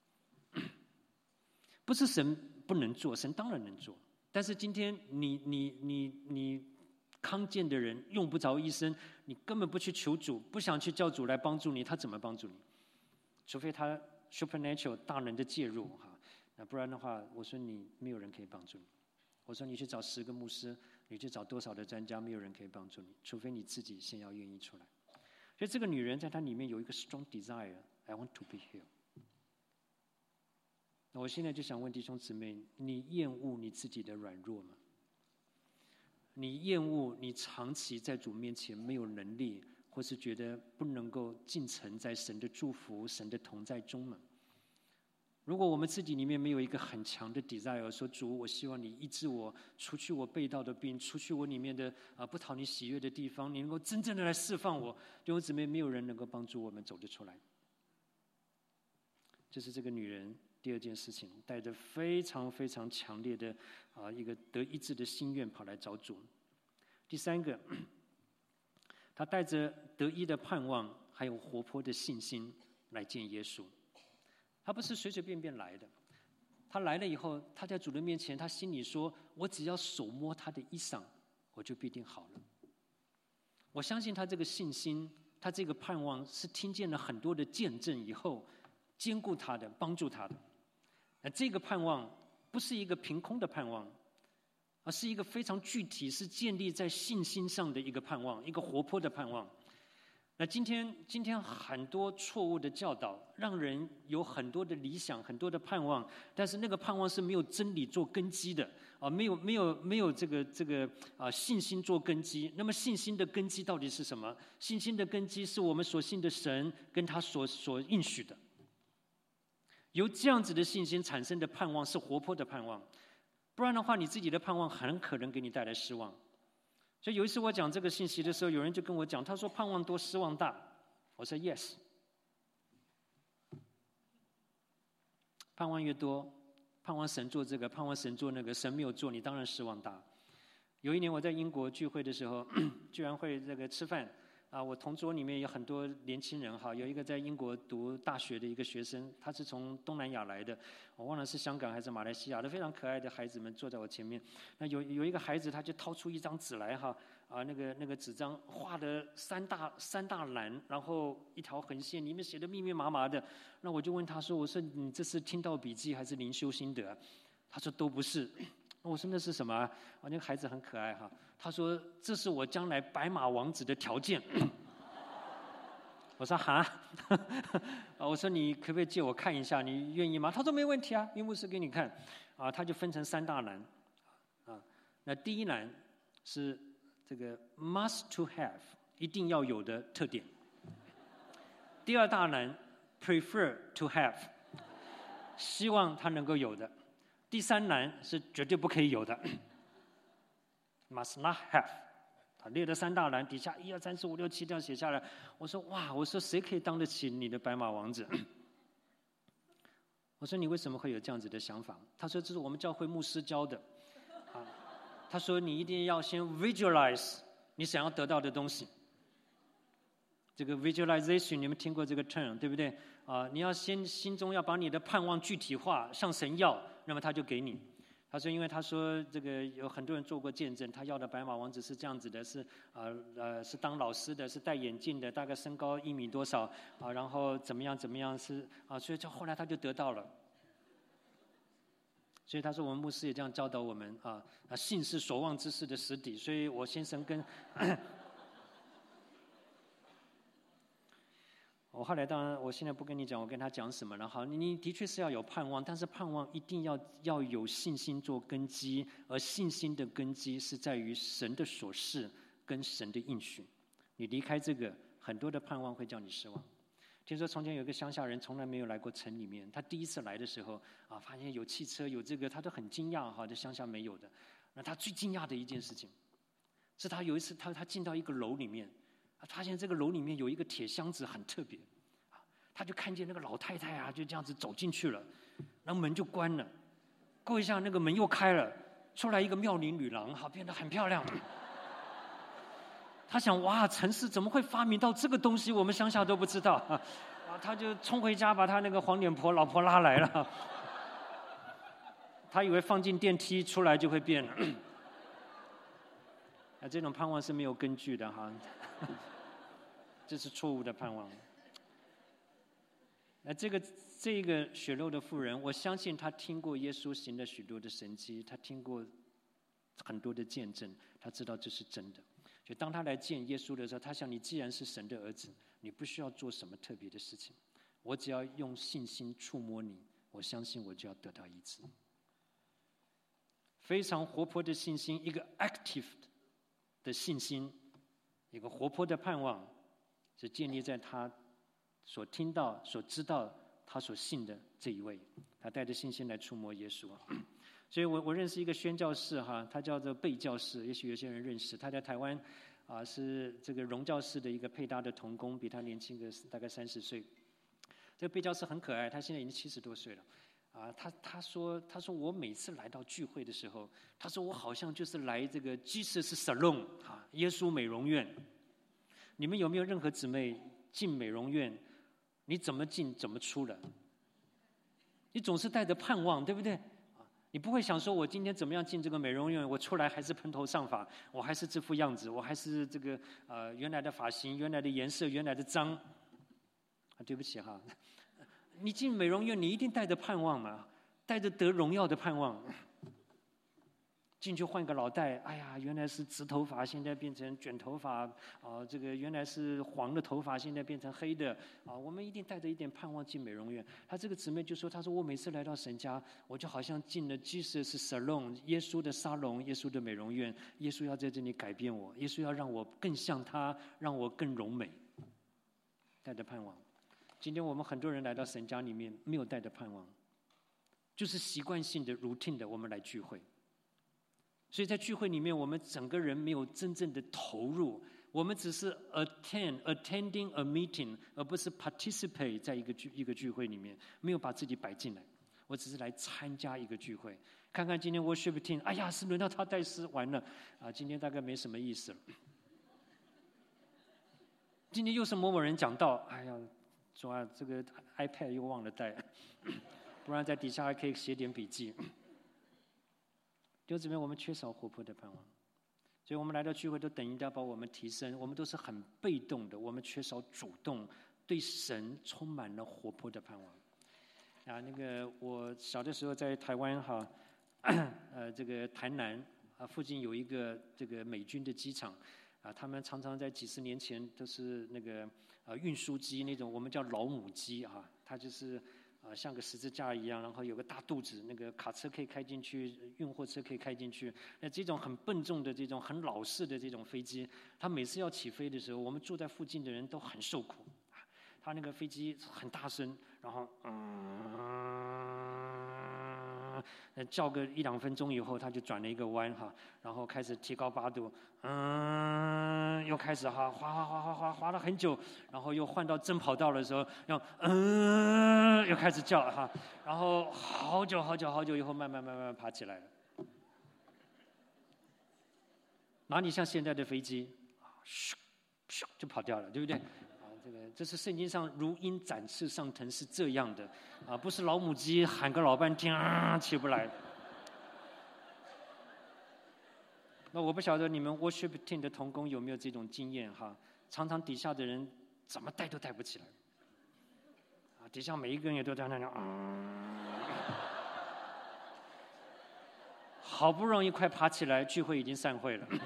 不是神不能做，神当然能做。但是今天你你你你康健的人用不着医生，你根本不去求主，不想去叫主来帮助你，他怎么帮助你？除非他 supernatural 大能的介入哈，那不然的话，我说你没有人可以帮助你。我说你去找十个牧师，你去找多少的专家，没有人可以帮助你，除非你自己先要愿意出来。所以这个女人在她里面有一个 strong desire，I want to be healed。那我现在就想问弟兄姊妹，你厌恶你自己的软弱吗？你厌恶你长期在主面前没有能力，或是觉得不能够进城在神的祝福、神的同在中吗？如果我们自己里面没有一个很强的 desire， 说主，我希望你医治我，除去我背道的病，除去我里面的啊不讨你喜悦的地方，你能够真正的来释放我，弟兄姊妹，没有人能够帮助我们走得出来。这是这个女人第二件事情，带着非常非常强烈的啊一个得医治的心愿跑来找主。第三个，她带着得医的盼望，还有活泼的信心来见耶稣。她不是随随便便来的，她来了以后，她在主的面前，她心里说：“我只要手摸他的衣裳，我就必定好了。”我相信她这个信心，她这个盼望，是听见了很多的见证以后，兼顾她的，帮助她的。而这个盼望不是一个凭空的盼望，而是一个非常具体，是建立在信心上的一个盼望，一个活泼的盼望。那今天，今天很多错误的教导，让人有很多的理想，很多的盼望，但是那个盼望是没有真理做根基的啊，没有没有没有这个这个啊信心做根基。那么信心的根基到底是什么？信心的根基是我们所信的神跟他所所应许的。由这样子的信心产生的盼望是活泼的盼望，不然的话，你自己的盼望很可能给你带来失望。所以有一次我讲这个信息的时候，有人就跟我讲，他说盼望多，失望大。我说 yes， 盼望越多，盼望神做这个，盼望神做那个，神没有做，你当然失望大。有一年我在英国聚会的时候，居然会这个吃饭。啊，我同桌里面有很多年轻人哈，有一个在英国读大学的一个学生，他是从东南亚来的，我忘了是香港还是马来西亚的，非常可爱的孩子们坐在我前面。那有有一个孩子，他就掏出一张纸来哈，啊，那个那个纸张画的三大三大栏，然后一条横线，里面写的密密麻麻的。那我就问他说：“我说你这是听道笔记还是灵修心得？”他说：“都不是。”我说那是什么啊？啊，那个孩子很可爱哈。他说这是我将来白马王子的条件。我说哈，我说你可不可以借我看一下？你愿意吗？他说没问题啊，于牧师给你看。啊，他就分成三大栏。啊，那第一栏是这个 must to have 一定要有的特点。第二大栏 prefer to have 希望他能够有的。第三栏是绝对不可以有的 ，must not have。他列了三大栏，底下一二三四五六七这样写下来。我说哇，我说谁可以当得起你的白马王子？我说你为什么会有这样子的想法？他说这是我们教会牧师教的。啊，他说你一定要先 visualize 你想要得到的东西。这个 visualization 你们听过这个 term 对不对？啊，你要先心中要把你的盼望具体化，向神要，那么他就给你。 他说，因为他说这个有很多人做过见证，他要的白马王子是这样子的，是啊 呃, 呃是当老师的，是戴眼镜的，大概身高一米多少啊，然后怎么样怎么样是啊，所以就后来他就得到了。所以他说，我们牧师也这样教导我们啊啊，信是所望之事的实底。所以我先生跟我后来当然，我现在不跟你讲，我跟他讲什么了。好，你的确是要有盼望，但是盼望一定要要有信心做根基，而信心的根基是在于神的所示跟神的应许。你离开这个，很多的盼望会叫你失望。听说从前有个乡下人从来没有来过城里面，他第一次来的时候啊，发现有汽车有这个，他都很惊讶哈，这乡下没有的。那他最惊讶的一件事情，是他有一次他他进到一个楼里面。他发现这个楼里面有一个铁箱子很特别，他就看见那个老太太啊，就这样子走进去了，然后门就关了，过一下那个门又开了，出来一个妙龄女郎，哈，变得很漂亮。他想，哇，城市怎么会发明到这个东西？我们乡下都不知道啊！他就冲回家把他那个黄脸婆老婆拉来了，他以为放进电梯出来就会变了。啊，这种盼望是没有根据的哈，这是错误的盼望。那这个这个血肉的妇人，我相信她听过耶稣行了许多的神迹，她听过很多的见证，她知道这是真的。就当她来见耶稣的时候，她想：你既然是神的儿子，你不需要做什么特别的事情，我只要用信心触摸你，我相信我就要得到医治。非常活泼的信心，一个 active 的信心，一个活泼的盼望，是建立在他所听到、所知道、他所信的这一位。他带着信心来触摸耶稣。所以我我认识一个宣教士哈，他叫做贝教士，也许有些人认识。他在台湾啊，是这个荣教士的一个配搭的同工，比他年轻个大概三十岁。这个贝教士很可爱，他现在已经七十多岁了。啊，他他说他说我每次来到聚会的时候，他说我好像就是来这个 Jesus Salon 啊，耶稣美容院。你们有没有任何姊妹进美容院？你怎么进怎么出了？你总是带着盼望，对不对？啊，你不会想说我今天怎么样进这个美容院，我出来还是蓬头上发，我还是这副样子，我还是这个呃原来的发型、原来的颜色、原来的脏。啊，对不起哈。你进美容院，你一定带着盼望嘛，带着得荣耀的盼望。进去换个脑袋，哎呀，原来是直头发，现在变成卷头发啊！这个原来是黄的头发，现在变成黑的啊！我们一定带着一点盼望进美容院。他这个姊妹就说：“他说我每次来到神家，我就好像进了 Jesus Salon 耶稣的沙龙，耶稣的美容院。耶稣要在这里改变我，耶稣要让我更像他，让我更柔美。”带着盼望。今天我们很多人来到神家里面，没有带着盼望，就是习惯性的 routine 的我们来聚会。所以在聚会里面，我们整个人没有真正的投入，我们只是 attend attending a meeting， 而不是 participate 在一个聚一个聚会里面，没有把自己摆进来。我只是来参加一个聚会，看看今天 worship team， 哎呀，是轮到他带诗，完了啊，今天大概没什么意思了。今天又是某某人讲道，哎呀。说啊，这个 iPad 又忘了带，不然在底下还可以写点笔记。弟兄姊妹，我们缺少活泼的盼望，所以我们来到聚会都等人家把我们提升，我们都是很被动的，我们缺少主动，对神充满了活泼的盼望。啊，那个我小的时候在台湾哈，呃，这个台南啊附近有一个这个美军的机场。啊，他们常常在几十年前都是那个呃运输机那种，我们叫老母机啊，它就是啊像个十字架一样，然后有个大肚子，那个卡车可以开进去，运货车可以开进去。那这种很笨重的这种很老式的这种飞机，它每次要起飞的时候，我们住在附近的人都很受苦。它那个飞机很大声，然后嗯，叫个一两分钟以后，它就转了一个弯哈，然后开始提高八度，嗯，又开始哈滑滑滑滑滑滑了很久，然后又换到正跑道的时候，又嗯，又开始叫哈，然后好久好久好久以后，慢慢慢慢爬起来了。哪里像现在的飞机，咻咻就跑掉了，对不对？这个这是圣经上如鹰展翅上腾是这样的啊，不是老母鸡喊个老半天啊起不来。 那我不晓得你们 worship team 的同工有没有这种经验哈？常常底下的人怎么带都带不起来，啊，底下每一个人也都在那样，嗯，好不容易快爬起来，聚会已经散会了，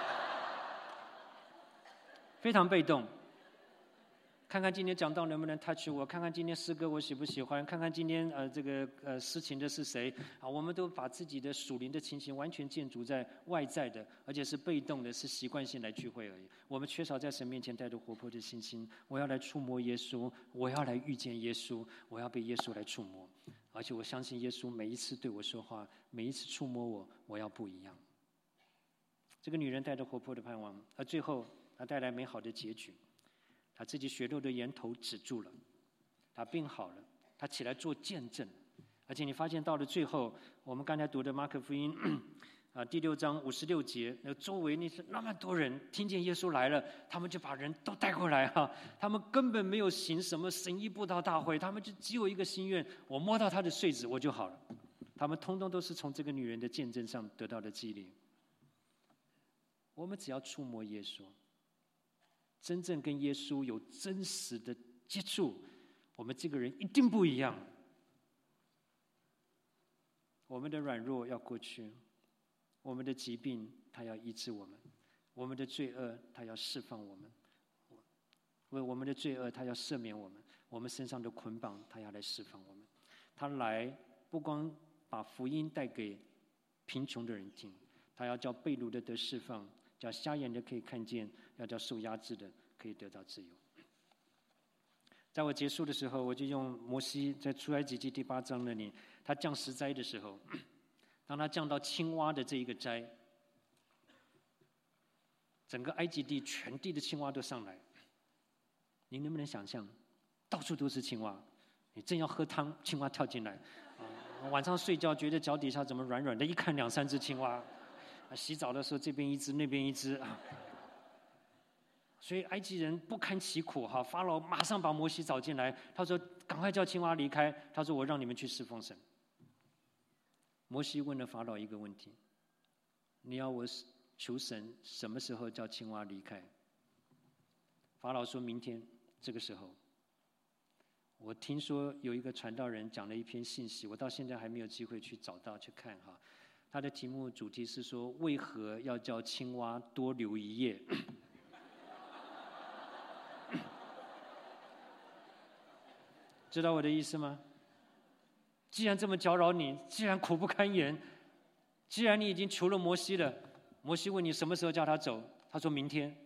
非常被动。看看今天讲道能不能 touch 我，看看今天诗歌我喜不喜欢，看看今天呃这个呃诗情的是谁啊？我们都把自己的属灵的情形完全建筑在外在的，而且是被动的，是习惯性来聚会而已。我们缺少在神面前带着活泼的信心。我要来触摸耶稣，我要来遇见耶稣，我要被耶稣来触摸。而且我相信耶稣每一次对我说话，每一次触摸我，我要不一样。这个女人带着活泼的盼望，而最后她带来美好的结局。他自己血肉的源头止住了，他病好了，他起来做见证，而且你发现到了最后，我们刚才读的马可福音啊第六章五十六节，那周围那是那么多人听见耶稣来了，他们就把人都带过来哈、啊，他们根本没有行什么神医布道大会，他们就只有一个心愿，我摸到他的穗子我就好了，他们通通都是从这个女人的见证上得到的激励。我们只要触摸耶稣，真正跟耶稣有真实的接触，我们这个人一定不一样。我们的软弱要过去，我们的疾病他要医治我们，我们的罪恶他要释放我们，为我们的罪恶他要赦免我们，我们身上的捆绑他要来释放我们。他来不光把福音带给贫穷的人听，他要叫被掳的得释放，叫瞎眼的可以看见，要叫受压制的可以得到自由。在我结束的时候，我就用摩西在出埃及记第八章那里，他降十灾的时候，当他降到青蛙的这一个灾，整个埃及地全地的青蛙都上来。您能不能想象，到处都是青蛙？你正要喝汤，青蛙跳进来；啊、晚上睡觉觉得脚底下怎么软软的，一看两三只青蛙。啊、洗澡的时候这边一只，那边一只啊。所以埃及人不堪其苦哈，法老马上把摩西找进来，他说：“赶快叫青蛙离开。”他说：“我让你们去侍奉神。”摩西问了法老一个问题：“你要我求神什么时候叫青蛙离开？”法老说：“明天这个时候。”我听说有一个传道人讲了一篇信息，我到现在还没有机会去找到去看哈。他的题目主题是说：为何要叫青蛙多留一夜？知道我的意思吗？既然这么搅扰你，既然苦不堪言，既然你已经求了摩西了，摩西问你什么时候叫他走，他说明天。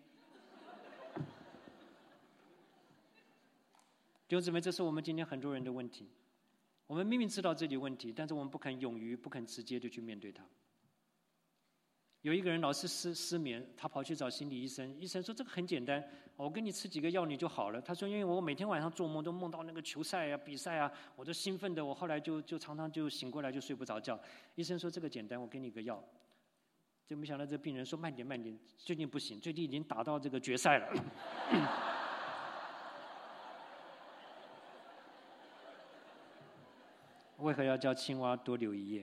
弟兄姊妹，这是我们今天很多人的问题。我们明明知道自己问题，但是我们不肯勇于、不肯直接的去面对它。有一个人老是失失眠，他跑去找心理医生，医生说这个很简单，我给你吃几个药你就好了。他说因为我每天晚上做梦都梦到那个球赛啊、比赛啊，我都兴奋的，我后来就就常常就醒过来就睡不着觉。医生说这个简单，我给你个药。就没想到这病人说慢点慢点，最近不行，最近已经打到这个决赛了。为何要叫青蛙多留一夜？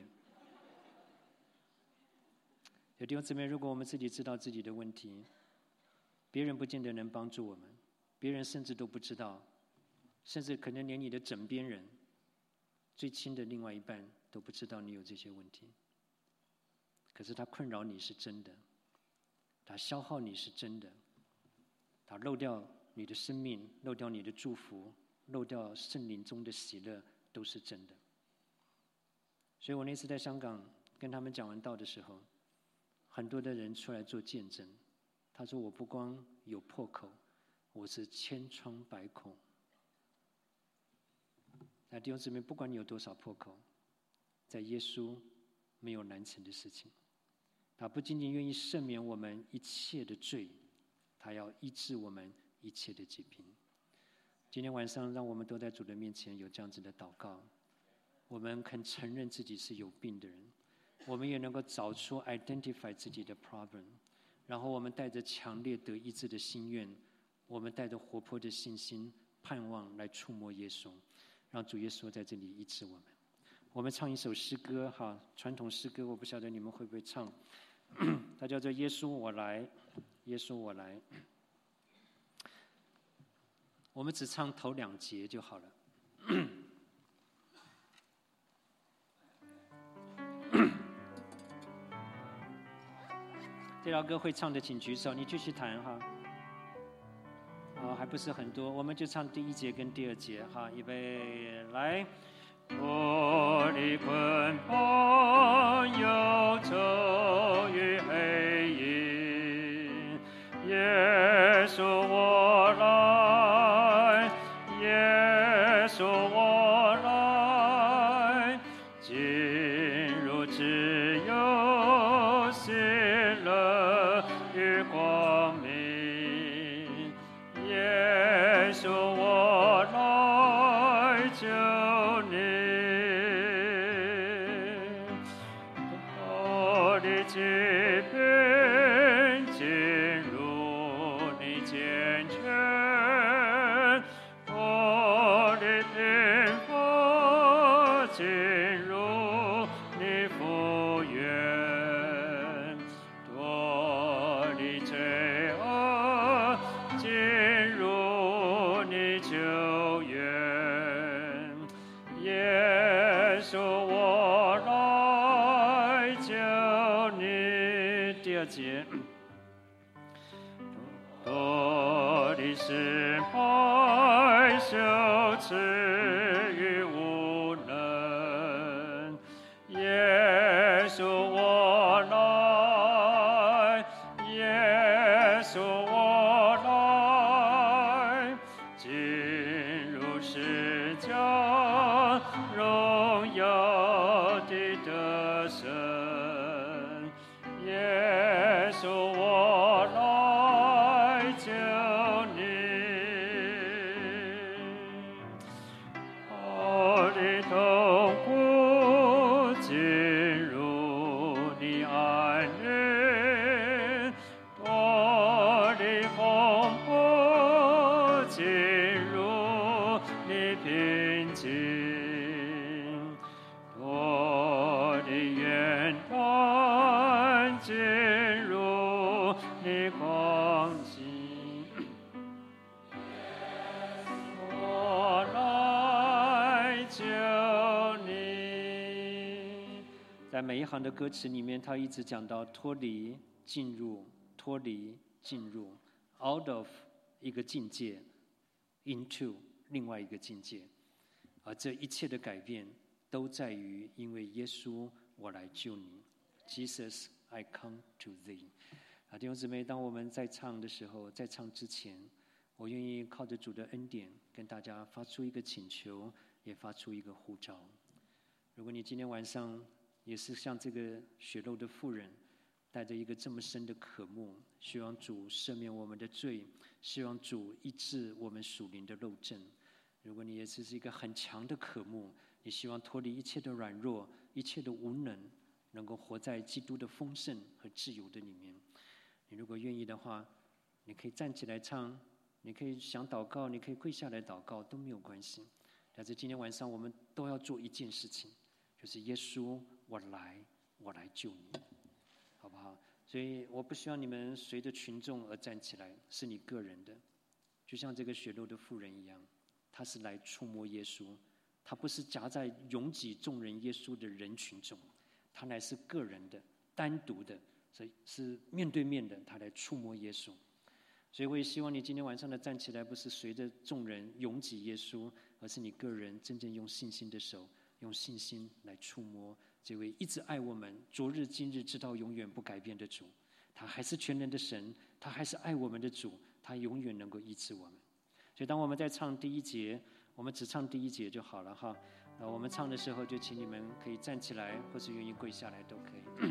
有弟兄姊妹，如果我们自己知道自己的问题，别人不见得能帮助我们，别人甚至都不知道，甚至可能连你的枕边人、最亲的另外一半都不知道你有这些问题。可是他困扰你是真的，他消耗你是真的，他漏掉你的生命，漏掉你的祝福，漏掉圣灵中的喜乐，都是真的。所以我那次在香港跟他们讲完道的时候，很多的人出来做见证。他说我不光有破口，我是千疮百孔。那弟兄姊妹，不管你有多少破口，在耶稣没有难成的事情。他不仅仅愿意赦免我们一切的罪，他要医治我们一切的疾病。今天晚上让我们都在主的面前有这样子的祷告，我们肯承认自己是有病的人，我们也能够找出 identify 自己的 problem， 然后我们带着强烈得医治的心愿，我们带着活泼的信心盼望来触摸耶稣，让主耶稣在这里医治我们。我们唱一首诗歌哈，传统诗歌，我不晓得你们会不会唱。 它叫做耶稣我来，耶稣我来。我们只唱头两节就好了。这条歌会唱的请举手，你继续弹哈。哦，还不是很多，我们就唱第一节跟第二节哈。预备，来。脱离捆绑，忧愁与黑夜，耶稣我来，耶稣我来，进入自由喜乐与光明，耶稣我来救你。疾病进入你健全，我的贫乏进入你福源，我的罪恶进入你救援，耶稣我来救你。第二节，多的失败、羞耻与无能，耶稣我来，耶稣我来，进入世家荣耀的得胜。耶稣我来救你，我的痛苦进入你安宁，我的风波进入你平静，我的远端进入你光景，我来救你。在每一行的歌词里面，他一直讲到脱离、进入、脱离、进入 ，out of 一个境界 ，into 另外一个境界，而这一切的改变都在于因为耶稣，我来救你。Jesus, I come to thee。啊，弟兄姊妹，当我们在唱的时候，在唱之前，我愿意靠着主的恩典，跟大家发出一个请求，也发出一个呼召。如果你今天晚上也是像这个血肉的妇人，带着一个这么深的渴慕，希望主赦免我们的罪，希望主医治我们属灵的漏症。如果你也是一个很强的渴慕，你希望脱离一切的软弱，一切的无能，能够活在基督的丰盛和自由的里面。你如果愿意的话，你可以站起来唱，你可以想祷告，你可以跪下来祷告，都没有关系。但是今天晚上我们都要做一件事情，就是耶稣，我来，我来救你，好不好？所以我不希望你们随着群众而站起来，是你个人的。就像这个血肉的妇人一样，她是来触摸耶稣，她不是夹在拥挤众人耶稣的人群中，她乃是个人的、单独的，所以是面对面的，她来触摸耶稣。所以我也希望你今天晚上的站起来，不是随着众人拥挤耶稣，而是你个人真正用信心的手，用信心来触摸这位一直爱我们、昨日今日直到永远不改变的主。他还是全能的神，他还是爱我们的主，他永远能够医治我们。所以当我们在唱第一节，我们只唱第一节就好了哈。那我们唱的时候，就请你们可以站起来，或是愿意跪下来都可以。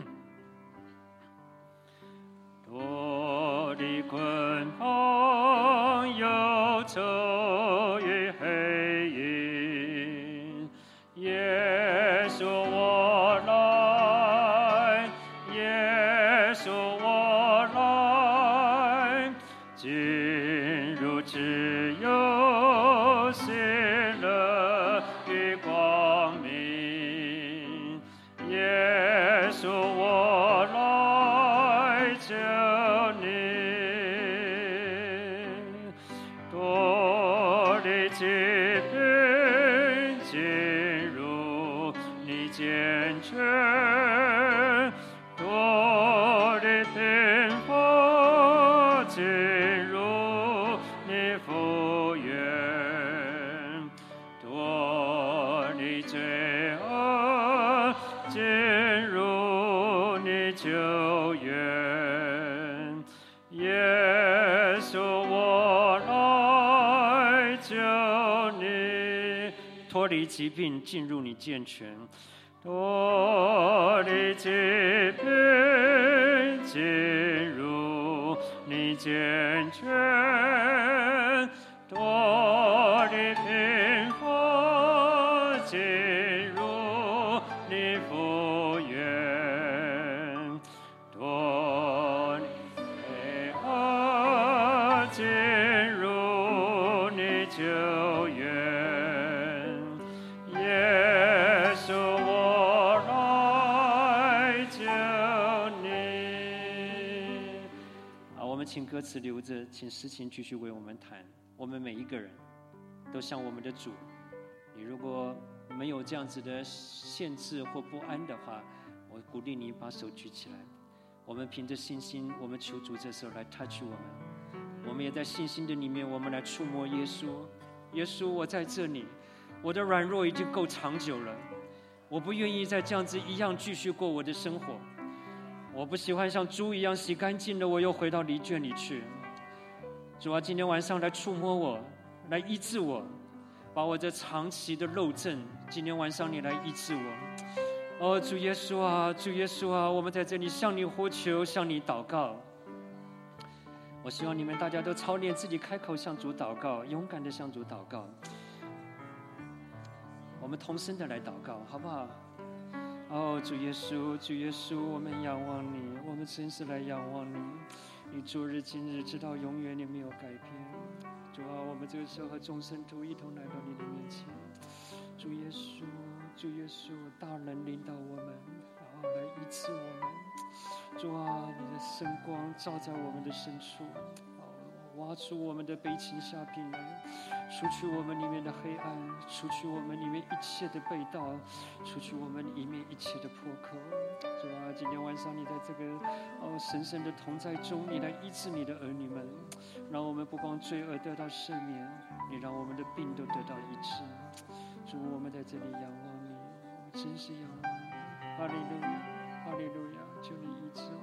脱离捆绑、忧愁与黑夜，耶稣我来，耶稣我来，进入自由喜乐与光明，耶稣我来。 疾病进入你见证，多的贫乏进入你福源，多的罪恶进入你救援。耶稣，我来救你，脱离疾病进入你健全，脱离疾病进入你健全，脱离贫乏进入你福源，脱离罪恶进入你救援。耶稣，我来救你。好，我们请歌词留着，请诗琴继续为我们弹。我们每一个人都像我们的主，你如果没有这样子的限制或不安的话，我鼓励你把手举起来。我们凭着信心，我们求主这时候来 touch 我们。我们也在信心的里面，我们来触摸耶稣。耶稣，我在这里，我的软弱已经够长久了，我不愿意再这样子一样继续过我的生活。我不喜欢像猪一样洗干净了，我又回到泥圈里去。主啊，今天晚上来触摸我，来医治我，把我这长期的肉症，今天晚上你来医治我。哦，主耶稣啊，主耶稣啊，我们在这里向你呼求，向你祷告。我希望你们大家都操练自己开口向主祷告，勇敢的向主祷告。我们同声的来祷告，好不好？哦，主耶稣，主耶稣，我们仰望你，我们真是来仰望你。你昨日今日直到永远，你没有改变。主啊，我们这个时候和众圣徒一同来到你的面前。主耶稣，主耶稣，大能领导我们，然后来医治我们。主啊，你的圣光照在我们的深处，挖出我们的悲情下平来，除去我们里面的黑暗，除去我们里面一切的背道，除去我们里面一切的破口。主啊，今天晚上你在这个哦神圣的同在中，你来医治你的儿女们，让我们不光罪恶得到赦免，你让我们的病都得到医治。主，我们在这里仰望你，我们真是仰望你。